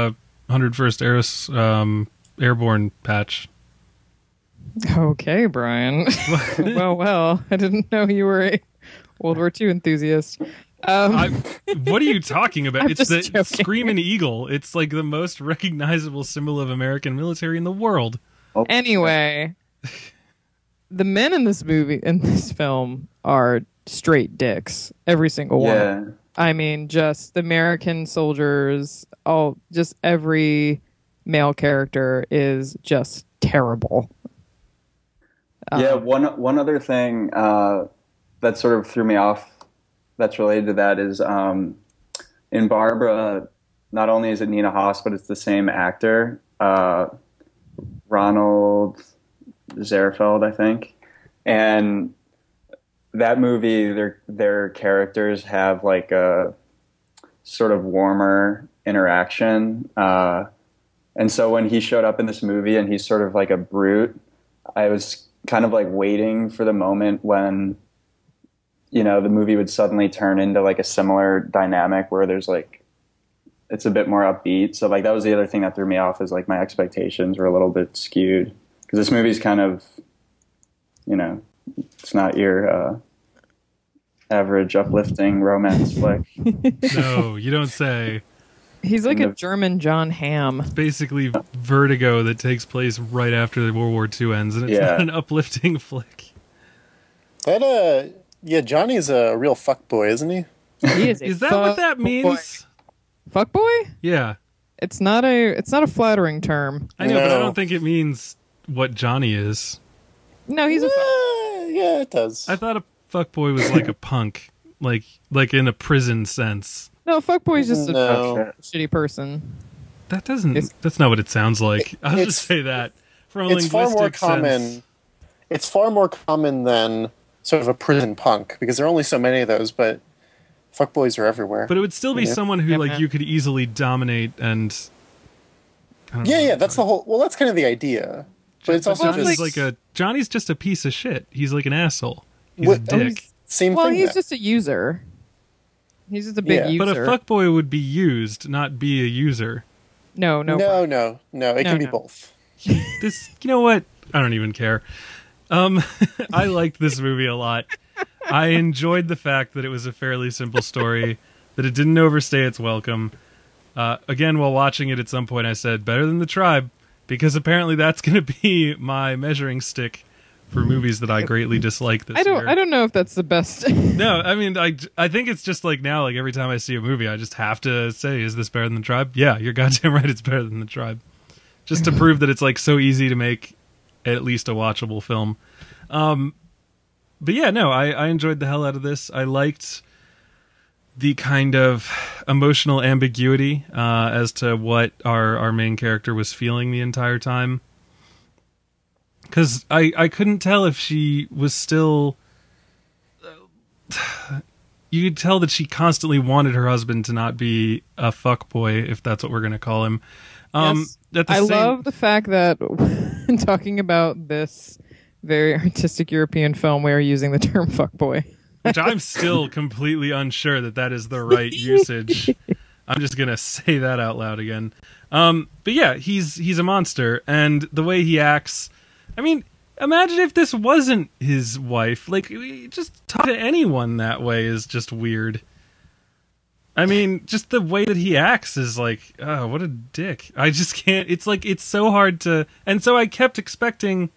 101st Airborne patch. Okay, Brian. Well, I didn't know you were a World War II enthusiast. What are you talking about? I'm It's the just joking. Screaming Eagle. It's like the most recognizable symbol of American military in the world. Anyway, the men in this film, are straight dicks. Every single one. Yeah. I mean, just the American soldiers, just every male character is just terrible. Yeah, one other thing that sort of threw me off that's related to that is in Barbara, not only is it Nina Haas, but it's the same actor, Ronald Zerfeld, I think. And that movie, their characters have like a sort of warmer interaction. And so when he showed up in this movie and he's sort of like a brute, I was kind of like waiting for the moment when, the movie would suddenly turn into like a similar dynamic where there's like, it's a bit more upbeat. So like that was the other thing that threw me off, is like my expectations were a little bit skewed, because this movie's kind of, it's not your average uplifting romance flick. No, you don't say. He's like a German John Hamm. It's basically Vertigo that takes place right after the World War II ends, and it's not an uplifting flick. Johnny's a real fuckboy, isn't he? He is. Is that what that means? Fuckboy? Yeah, It's not a flattering term. I know, but I No. don't think it means what Johnny is. No, he's a Yeah, it does. I thought a fuckboy was like a punk, like in a prison sense. no fuckboy's just a No. shitty person. That's not what it sounds like. I'll It's- just say that. From a It's far more linguistic common. sense. It's far more common than sort of a prison punk, because there are only so many of those. But fuckboys are everywhere. But it would still be Yeah. someone who, Yeah, like, man. you could easily dominate and. I don't know. yeah, that's the whole. Well, that's kind of the idea. But it's also Johnny's just Johnny's just a piece of shit. He's like an asshole. He's a What- dick. same Well, thing. he's then. just a user. He's just a big Yeah. user. But a fuckboy would be used, not be a user. No. no. It No, can be no. both. This, you know what? I don't even care. I liked this movie a lot. I enjoyed the fact that it was a fairly simple story, that it didn't overstay its welcome. Again, while watching it at some point, I said, better than The Tribe, because apparently that's going to be my measuring stick for movies that I greatly dislike this I year. don't know if that's the best. No, I mean, I think it's just like now, like every time I see a movie, I just have to say, is this better than The Tribe? Yeah, you're goddamn right, it's better than The Tribe. Just to prove that it's like so easy to make at least a watchable film. But yeah, no, I enjoyed the hell out of this. I liked the kind of emotional ambiguity as to what our main character was feeling the entire time. Because I couldn't tell if she was still... You could tell that she constantly wanted her husband to not be a fuckboy, if that's what we're going to call him. Yes. I love the fact that in talking about this very artistic European film, we are using the term fuckboy. Which I'm still completely unsure that is the right usage. I'm just going to say that out loud again. But yeah, he's a monster, and the way he acts... I mean, imagine if this wasn't his wife. Like, just talk to anyone that way is just weird. I mean, just the way that he acts is like, oh, what a dick. I just can't... It's like, it's so hard to... And so I kept expecting...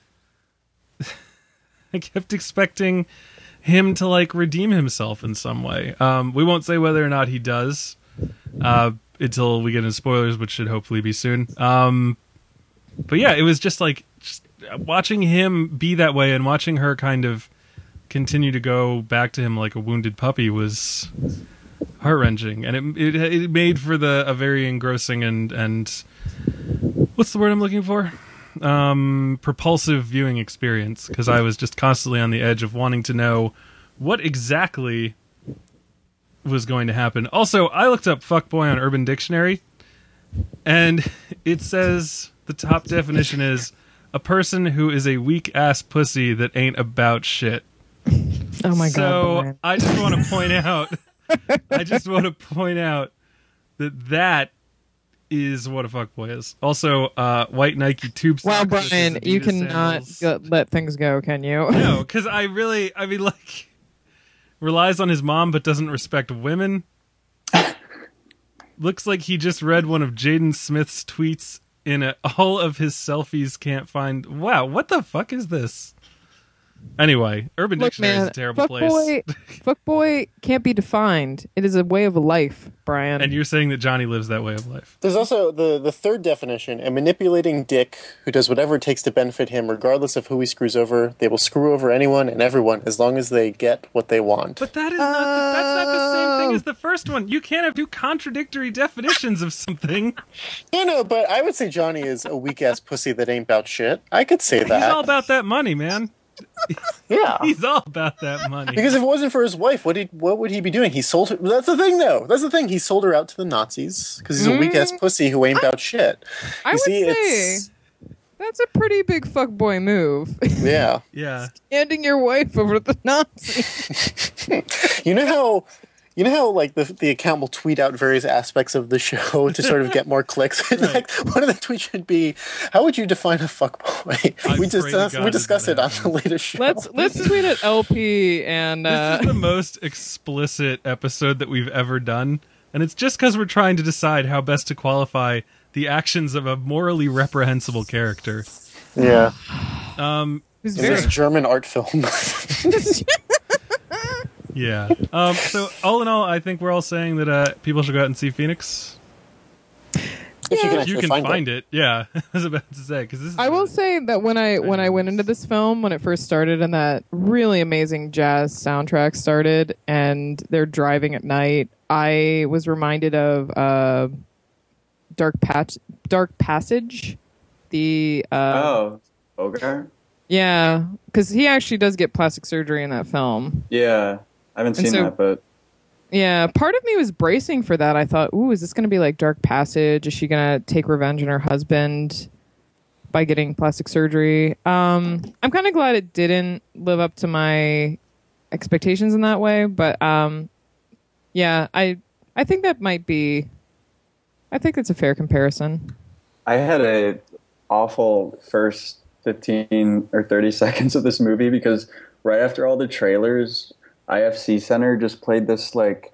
him to like redeem himself in some way. We won't say whether or not he does until we get into spoilers, which should hopefully be soon. But yeah, it was just like watching him be that way and watching her kind of continue to go back to him like a wounded puppy was heart-wrenching, and it made for a very engrossing and what's the word I'm looking for? Propulsive viewing experience, because I was just constantly on the edge of wanting to know what exactly was going to happen. Also, I looked up fuckboy on Urban Dictionary, and it says the top definition is a person who is a weak-ass pussy that ain't about shit. Oh my god. So I just want to point out that is what a fuckboy is. Also, white Nike tube socks. Wow, Brian, you cannot let things go, can you? No, because relies on his mom but doesn't respect women. Looks like he just read one of Jaden Smith's tweets in all of his selfies can't find... Wow, what the fuck is this? Anyway, Urban Dictionary is a terrible place. Fuckboy can't be defined. It is a way of life, Brian. And you're saying that Johnny lives that way of life. There's also the third definition, a manipulating dick who does whatever it takes to benefit him, regardless of who he screws over. They will screw over anyone and everyone as long as they get what they want. But that's not the same thing as the first one. You can't have two contradictory definitions of something. No, but I would say Johnny is a weak-ass pussy that ain't about shit. I could say that. He's all about that money, man. Yeah, he's all about that money. Because if it wasn't for his wife, what would he be doing? He sold her. That's the thing, though. That's the thing. He sold her out to the Nazis because he's a weak ass pussy who ain't about shit. I would say that's a pretty big fuckboy move. Yeah, yeah. Handing your wife over to the Nazis. You know how like the account will tweet out various aspects of the show to sort of get more clicks. Right. Like one of the tweets should be, "How would you define a fuckboy?" We discussed it on the latest show. Let's tweet at LP and. This is the most explicit episode that we've ever done, and it's just because we're trying to decide how best to qualify the actions of a morally reprehensible character. Yeah. It's this German art film. Yeah. So all in all, I think we're all saying that people should go out and see Phoenix. If you can find it. Yeah, I was about to say because I will say that when I went into this film when it first started and that really amazing jazz soundtrack started and they're driving at night, I was reminded of Dark Passage. The Bogart. Yeah, because he actually does get plastic surgery in that film. Yeah. I haven't seen that, but... Yeah, part of me was bracing for that. I thought, ooh, is this going to be like Dark Passage? Is she going to take revenge on her husband by getting plastic surgery? I'm kind of glad it didn't live up to my expectations in that way. But, yeah, I think that might be... I think it's a fair comparison. I had a awful first 15 or 30 seconds of this movie because right after all the trailers... IFC Center just played this like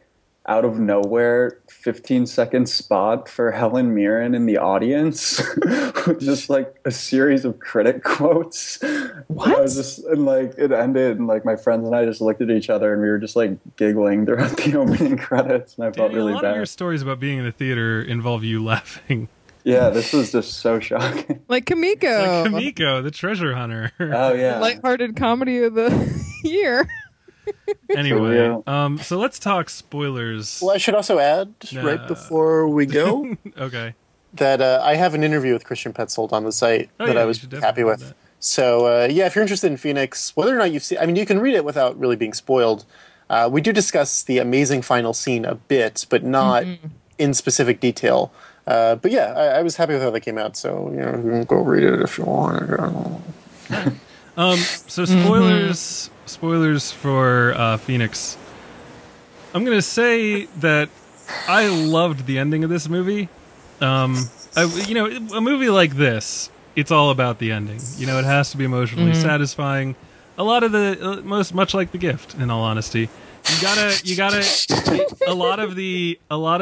out of nowhere 15-second spot for Helen Mirren in the audience, just like a series of critic quotes. What? And I was just, and like it ended, and like my friends and I just looked at each other, and we were just like giggling throughout the opening credits, and I felt Danny, really a lot bad. of your stories about being in the theater involve you laughing. Yeah, this was just so shocking. Like Kamiko. Like Kamiko, the treasure hunter. Oh yeah. Lighthearted comedy of the year. Anyway, so let's talk spoilers. Well, I should also add, right before we go, Okay. that I have an interview with Christian Petzold on the site Oh, that yeah, I you was should definitely happy do with. that. So, yeah, if you're interested in Phoenix, whether or not you've seen, I mean, you can read it without really being spoiled. We do discuss the amazing final scene a bit, but not in specific detail. But yeah, I was happy with how they came out, so, you can go read it if you want. So spoilers for Phoenix. I'm gonna say that I loved the ending of this movie. A movie like this, it's all about the ending. It has to be emotionally satisfying. A lot of the much like The Gift, in all honesty. You gotta a lot of the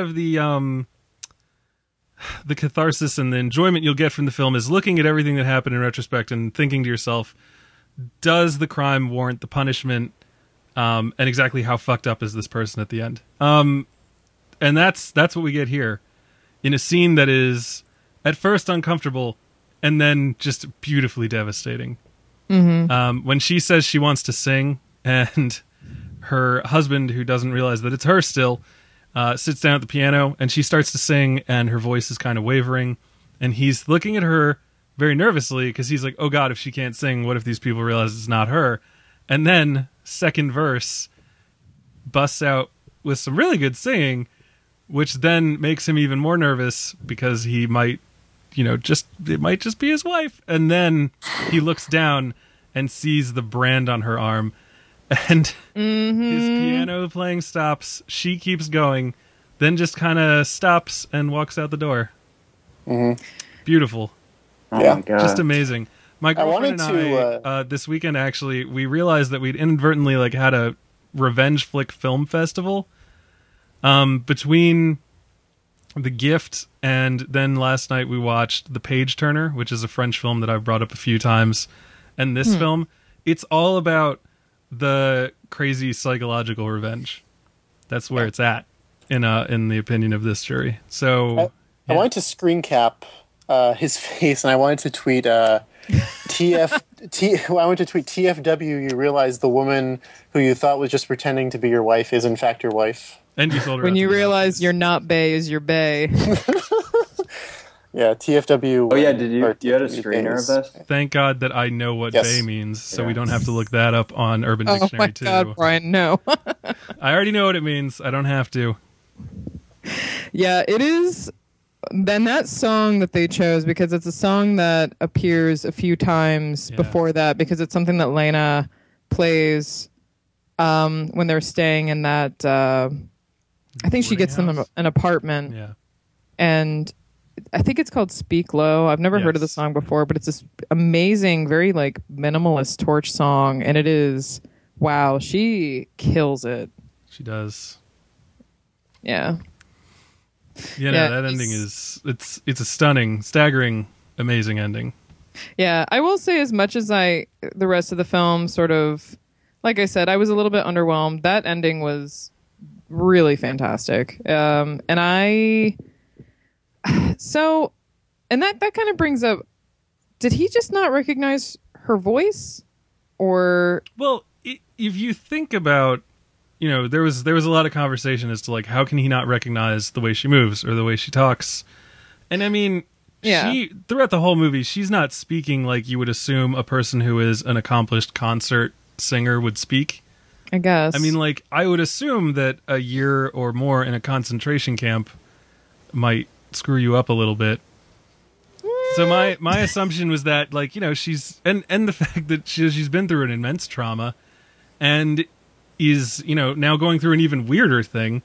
catharsis and the enjoyment you'll get from the film is looking at everything that happened in retrospect and thinking to yourself, does the crime warrant the punishment? And exactly how fucked up is this person at the end? And that's what we get here in a scene that is at first uncomfortable and then just beautifully devastating. When she says she wants to sing and her husband, who doesn't realize that it's her still, sits down at the piano and she starts to sing and her voice is kind of wavering and he's looking at her very nervously because he's like, oh God, if she can't sing, what if these people realize it's not her? And then second verse busts out with some really good singing, which then makes him even more nervous because he might, it might just be his wife. And then he looks down and sees the brand on her arm and his piano playing stops. She keeps going, then just kind of stops and walks out the door. Beautiful. Oh Yeah. my God. Just amazing. My girlfriend wanted and I, this weekend, actually, we realized that we'd inadvertently had a revenge flick film festival between The Gift and then last night we watched The Page Turner, which is a French film that I've brought up a few times. And this film, it's all about the crazy psychological revenge. That's where it's at in the opinion of this jury. So I wanted to screen cap his face, and I wanted to tweet I wanted to tweet TFW. You realize the woman who you thought was just pretending to be your wife is in fact your wife. and you told her When out you to the realize office. you're not bae is your bae. Yeah, TFW. Oh yeah, did you had a TFW screener of this? Thank God that I know what Yes. "bay" means, so Yeah. we don't have to look that up on Urban Oh Dictionary my too. God, Brian, no. I already know what it means. I don't have to. Yeah, it is. Then that song that they chose, because it's a song that appears a few times Yeah. before that, because it's something that Lena plays when they're staying in that. I think she Boarding gets them house? an apartment, Yeah. and I think it's called "Speak Low." I've never heard of the Yes. song before, but it's this amazing, very minimalist Torch song, and it is wow. She kills it. She does. Yeah. Yeah, Yeah, no, that ending is it's a stunning, staggering, amazing ending. Yeah, I will say as much as the rest of the film sort of, like I said, I was a little bit underwhelmed. That ending was really fantastic. And that kind of brings up, did he just not recognize her voice? Or, Well, if you think about, there was a lot of conversation as to how can he not recognize the way she moves or the way she talks, and I mean, Yeah. she throughout the whole movie, she's not speaking like you would assume a person who is an accomplished concert singer would speak. I guess. I mean, I would assume that a year or more in a concentration camp might screw you up a little bit. So my assumption was that she's and the fact that she's been through an immense trauma and is now going through an even weirder thing.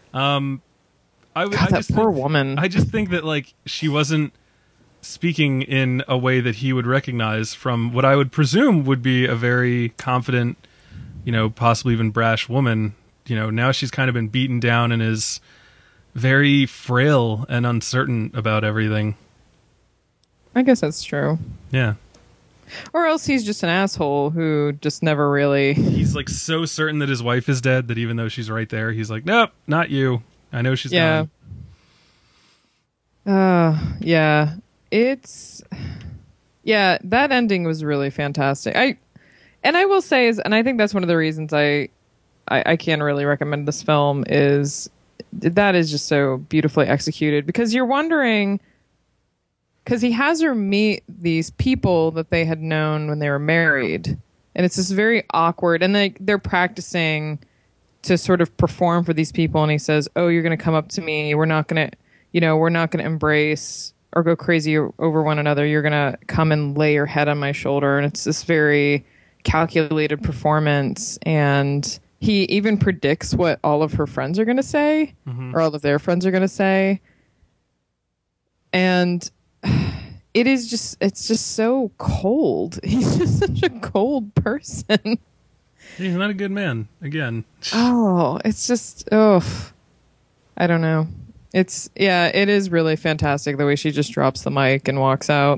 that poor woman. I just think that she wasn't speaking in a way that he would recognize from what I would presume would be a very confident, possibly even brash woman now she's kind of been beaten down and is very frail and uncertain about everything. I guess that's true. Yeah. Or else he's just an asshole who just never really... He's like so certain that his wife is dead that even though she's right there, he's like, nope, not you. I know she's gone. Yeah. That ending was really fantastic. I will say and I think that's one of the reasons I can really recommend this film is that is just so beautifully executed, because you're wondering, because he has her meet these people that they had known when they were married, and it's just very awkward, and they're practicing to sort of perform for these people, and he says, oh, you're going to come up to me, we're not going to embrace or go crazy over one another, you're going to come and lay your head on my shoulder, and it's this very calculated performance, and he even predicts what all of her friends are going to say, or all of their friends are going to say. And it's just so cold. He's just such a cold person. He's not a good man, again. Oh, it's just, I don't know. It is really fantastic the way she just drops the mic and walks out.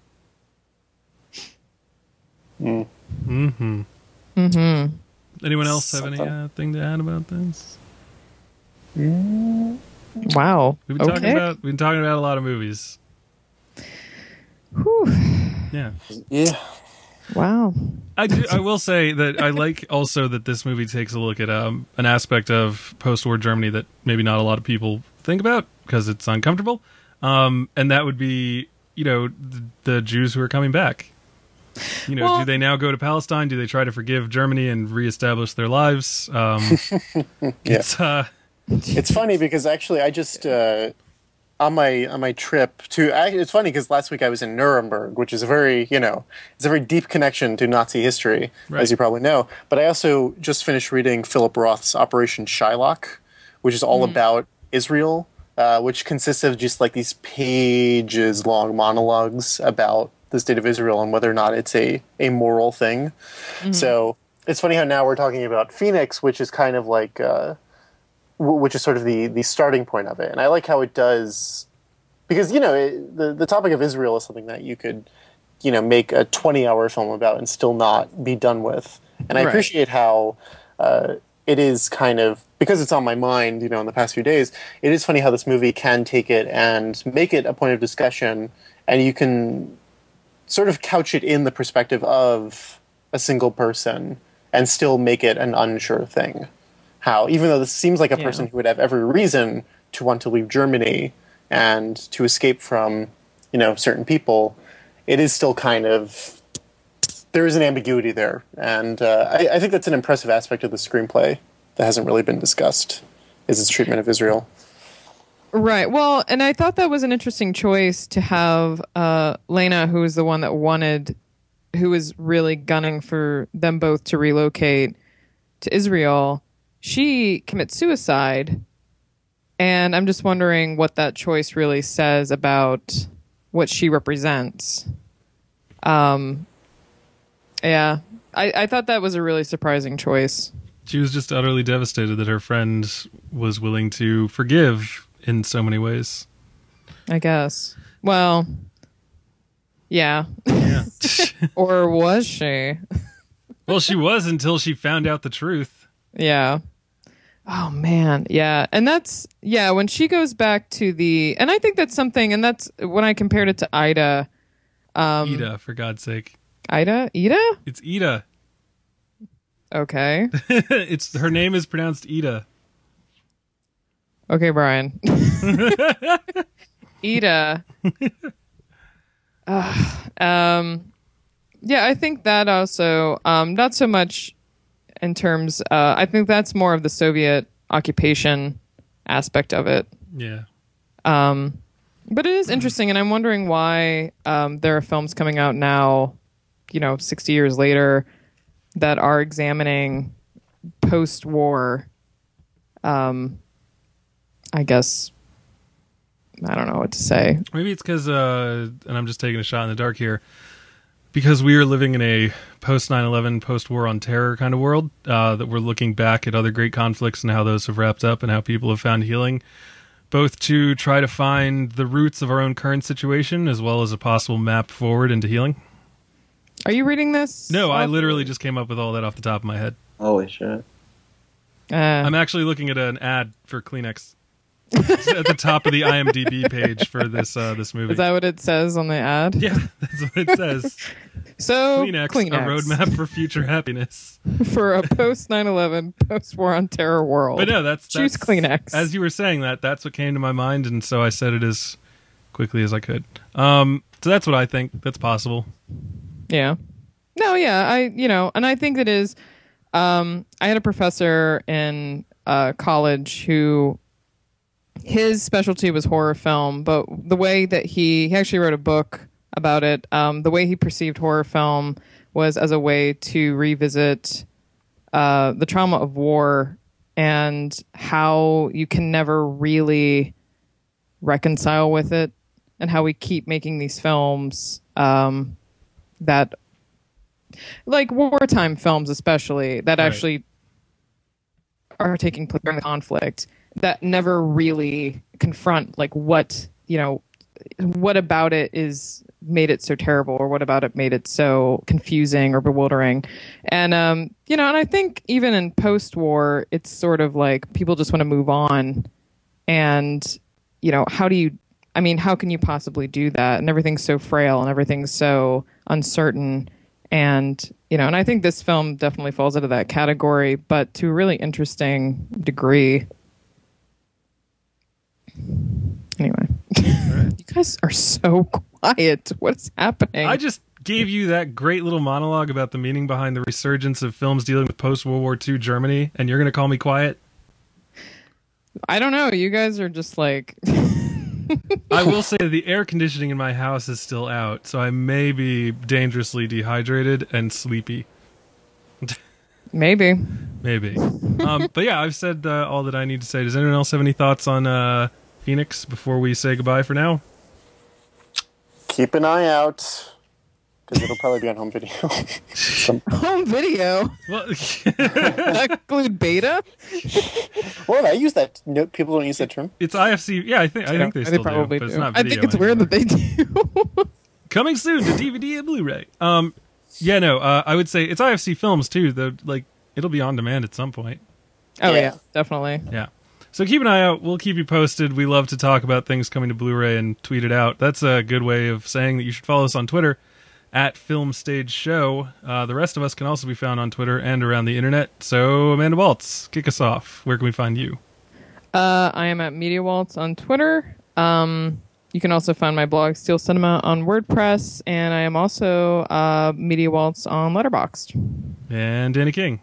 Mm-hmm. Anyone else have anything to add about this? Wow. We've been talking about a lot of movies. Whew. Yeah. Wow. I will say that I like also that this movie takes a look at an aspect of post-war Germany that maybe not a lot of people think about because it's uncomfortable. And that would be, the Jews who are coming back. Do they now go to Palestine? Do they try to forgive Germany and reestablish their lives? It's funny because actually I just on my trip to it's funny because last week I was in Nuremberg, which is a very it's a very deep connection to Nazi history, right, as you probably know. But I also just finished reading Philip Roth's Operation Shylock, which is all about Israel, which consists of just like these pages long monologues about the state of Israel and whether or not it's a moral thing. So it's funny how now we're talking about Phoenix, which is kind of like which is sort of the starting point of it. And I like how it does, because the topic of Israel is something that you could make a 20-hour film about and still not be done with. And I appreciate how it is kind of, because it's on my mind in the past few days, it is funny how this movie can take it and make it a point of discussion, and you can sort of couch it in the perspective of a single person and still make it an unsure thing. How, even though this seems like a person who would have every reason to want to leave Germany and to escape from, certain people, it is still kind of, there is an ambiguity there. And I think that's an impressive aspect of the screenplay that hasn't really been discussed, is its treatment of Israel. Right. Well, and I thought that was an interesting choice to have Lena, who was the one that who was really gunning for them both to relocate to Israel. She commits suicide, and I'm just wondering what that choice really says about what she represents. I thought that was a really surprising choice. She was just utterly devastated that her friend was willing to forgive in so many ways, I guess. Well, yeah. Or was she? Well, she was until she found out the truth. Yeah. Oh, man. Yeah. And when she goes back to and I think that's something, and that's when I compared it to Ida. Ida, for God's sake. Ida? It's Ida. Okay. Her name is pronounced Ida. Okay, Brian. Ida. Yeah, I think that also, not so much in terms, I think that's more of the Soviet occupation aspect of it. Yeah. But it is interesting, and I'm wondering why there are films coming out now, 60 years later, that are examining post-war, I guess, I don't know what to say. Maybe it's because, and I'm just taking a shot in the dark here, because we are living in a post 9/11, post war on terror kind of world, that we're looking back at other great conflicts and how those have wrapped up and how people have found healing, both to try to find the roots of our own current situation as well as a possible map forward into healing. Are you reading this? No, I literally just came up with all that off the top of my head. Holy shit. I'm actually looking at an ad for Kleenex. It's at the top of the IMDb page for this movie. Is that what it says on the ad? Yeah, that's what it says. So, Kleenex, Kleenex. a roadmap for future happiness. For a post 9/11, post war on terror world. But no, choose Kleenex. As you were saying that, that's what came to my mind, and so I said it as quickly as I could. So that's what I think. That's possible. Yeah. No, yeah, and I think it is. I had a professor in college who his specialty was horror film, but the way that he actually wrote a book about it. The way he perceived horror film was as a way to revisit the trauma of war and how you can never really reconcile with it, and how we keep making these films that, like wartime films especially, that Right. actually are taking place during the conflict, that never really confront like what about it is made it so terrible, or what about it made it so confusing or bewildering. And and I think even in post-war, it's sort of like people just want to move on, and how can you possibly do that? And everything's so frail and everything's so uncertain. And and I think this film definitely falls into that category, but to a really interesting degree. Anyway, you guys are so quiet. What's happening? I just gave you that great little monologue about the meaning behind the resurgence of films dealing with post-World War II Germany, and you're going to call me quiet? I don't know. You guys are just like... I will say the air conditioning in my house is still out, so I may be dangerously dehydrated and sleepy. Maybe. Maybe. But yeah, I've said all that I need to say. Does anyone else have any thoughts on Phoenix before we say goodbye for now? Keep an eye out, because it'll probably be on home video. Home video? Well, That include beta? Well, I use that. No, people don't use that term. it's IFC. Yeah, I think they still probably do. But do. it's not I video think it's weird anymore. that they do. Coming soon to DVD and Blu-ray. Yeah, no, I would say it's IFC Films too. Though, like, it'll be on demand at some point. Oh Yeah. yeah, definitely. Yeah. So keep an eye out. We'll keep you posted. We love to talk about things coming to Blu-ray and tweet it out. That's a good way of saying that you should follow us on Twitter at Film Stage Show. The rest of us can also be found on Twitter and around the internet. So Amanda Waltz, kick us off. Where can we find you? I am at Media Waltz on Twitter. You can also find my blog Steel Cinema on WordPress, and I am also Media Waltz on Letterboxd. And Danny King.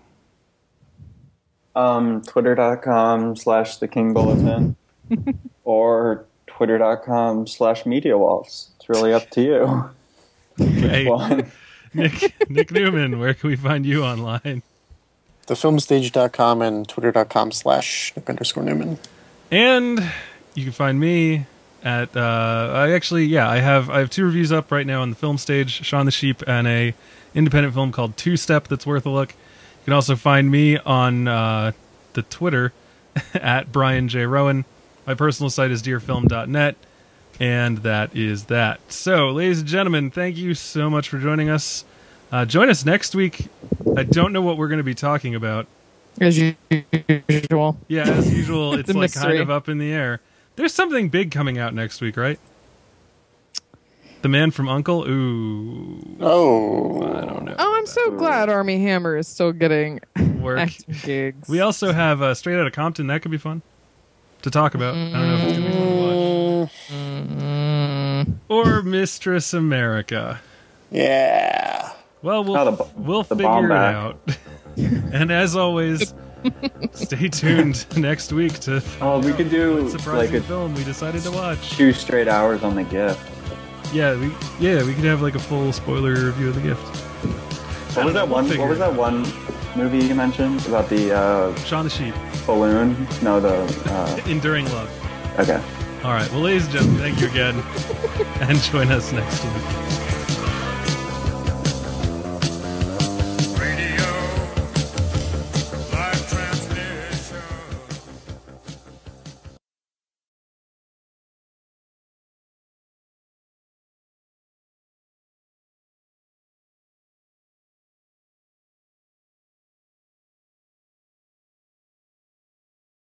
Twitter.com/The King Bulletin or Twitter.com/Media Waltz. It's really up to you. Hey, One. Nick Newman, where can we find you online? Thefilmstage.com and twitter.com/Nick_Newman. And you can find me at I have two reviews up right now on the Film Stage, Shaun the Sheep, and a independent film called Two Step that's worth a look. You can also find me on the Twitter at Brian J. Rowan. My personal site is dearfilm.net, and that is that. So, ladies and gentlemen, thank you so much for joining us. Join us next week. I don't know what we're going to be talking about. As usual. Yeah, as usual, It's it's a like kind mystery. of up in the air. There's something big coming out next week, right? The Man from U.N.C.L.E. Ooh, Oh. I don't know. Oh, I'm so glad Army Hammer is still getting Work. acting gigs. We also have Straight Outta Compton. That could be fun to talk about. I don't know if it's going to be fun to watch. Or Mistress America. Yeah. Well, Oh, we'll the figure bomb it back. out. And as always, stay tuned next week to Oh, we could do what like surprising a film we decided to watch. 2 straight hours on The Gift. Yeah, we could have like a full spoiler review of The Gift. What was that one? figure What was it that one movie you mentioned about the Shaun the Sheep, balloon? No, the Enduring Love. okay. All right, well, ladies and gentlemen, thank you again, and join us next week.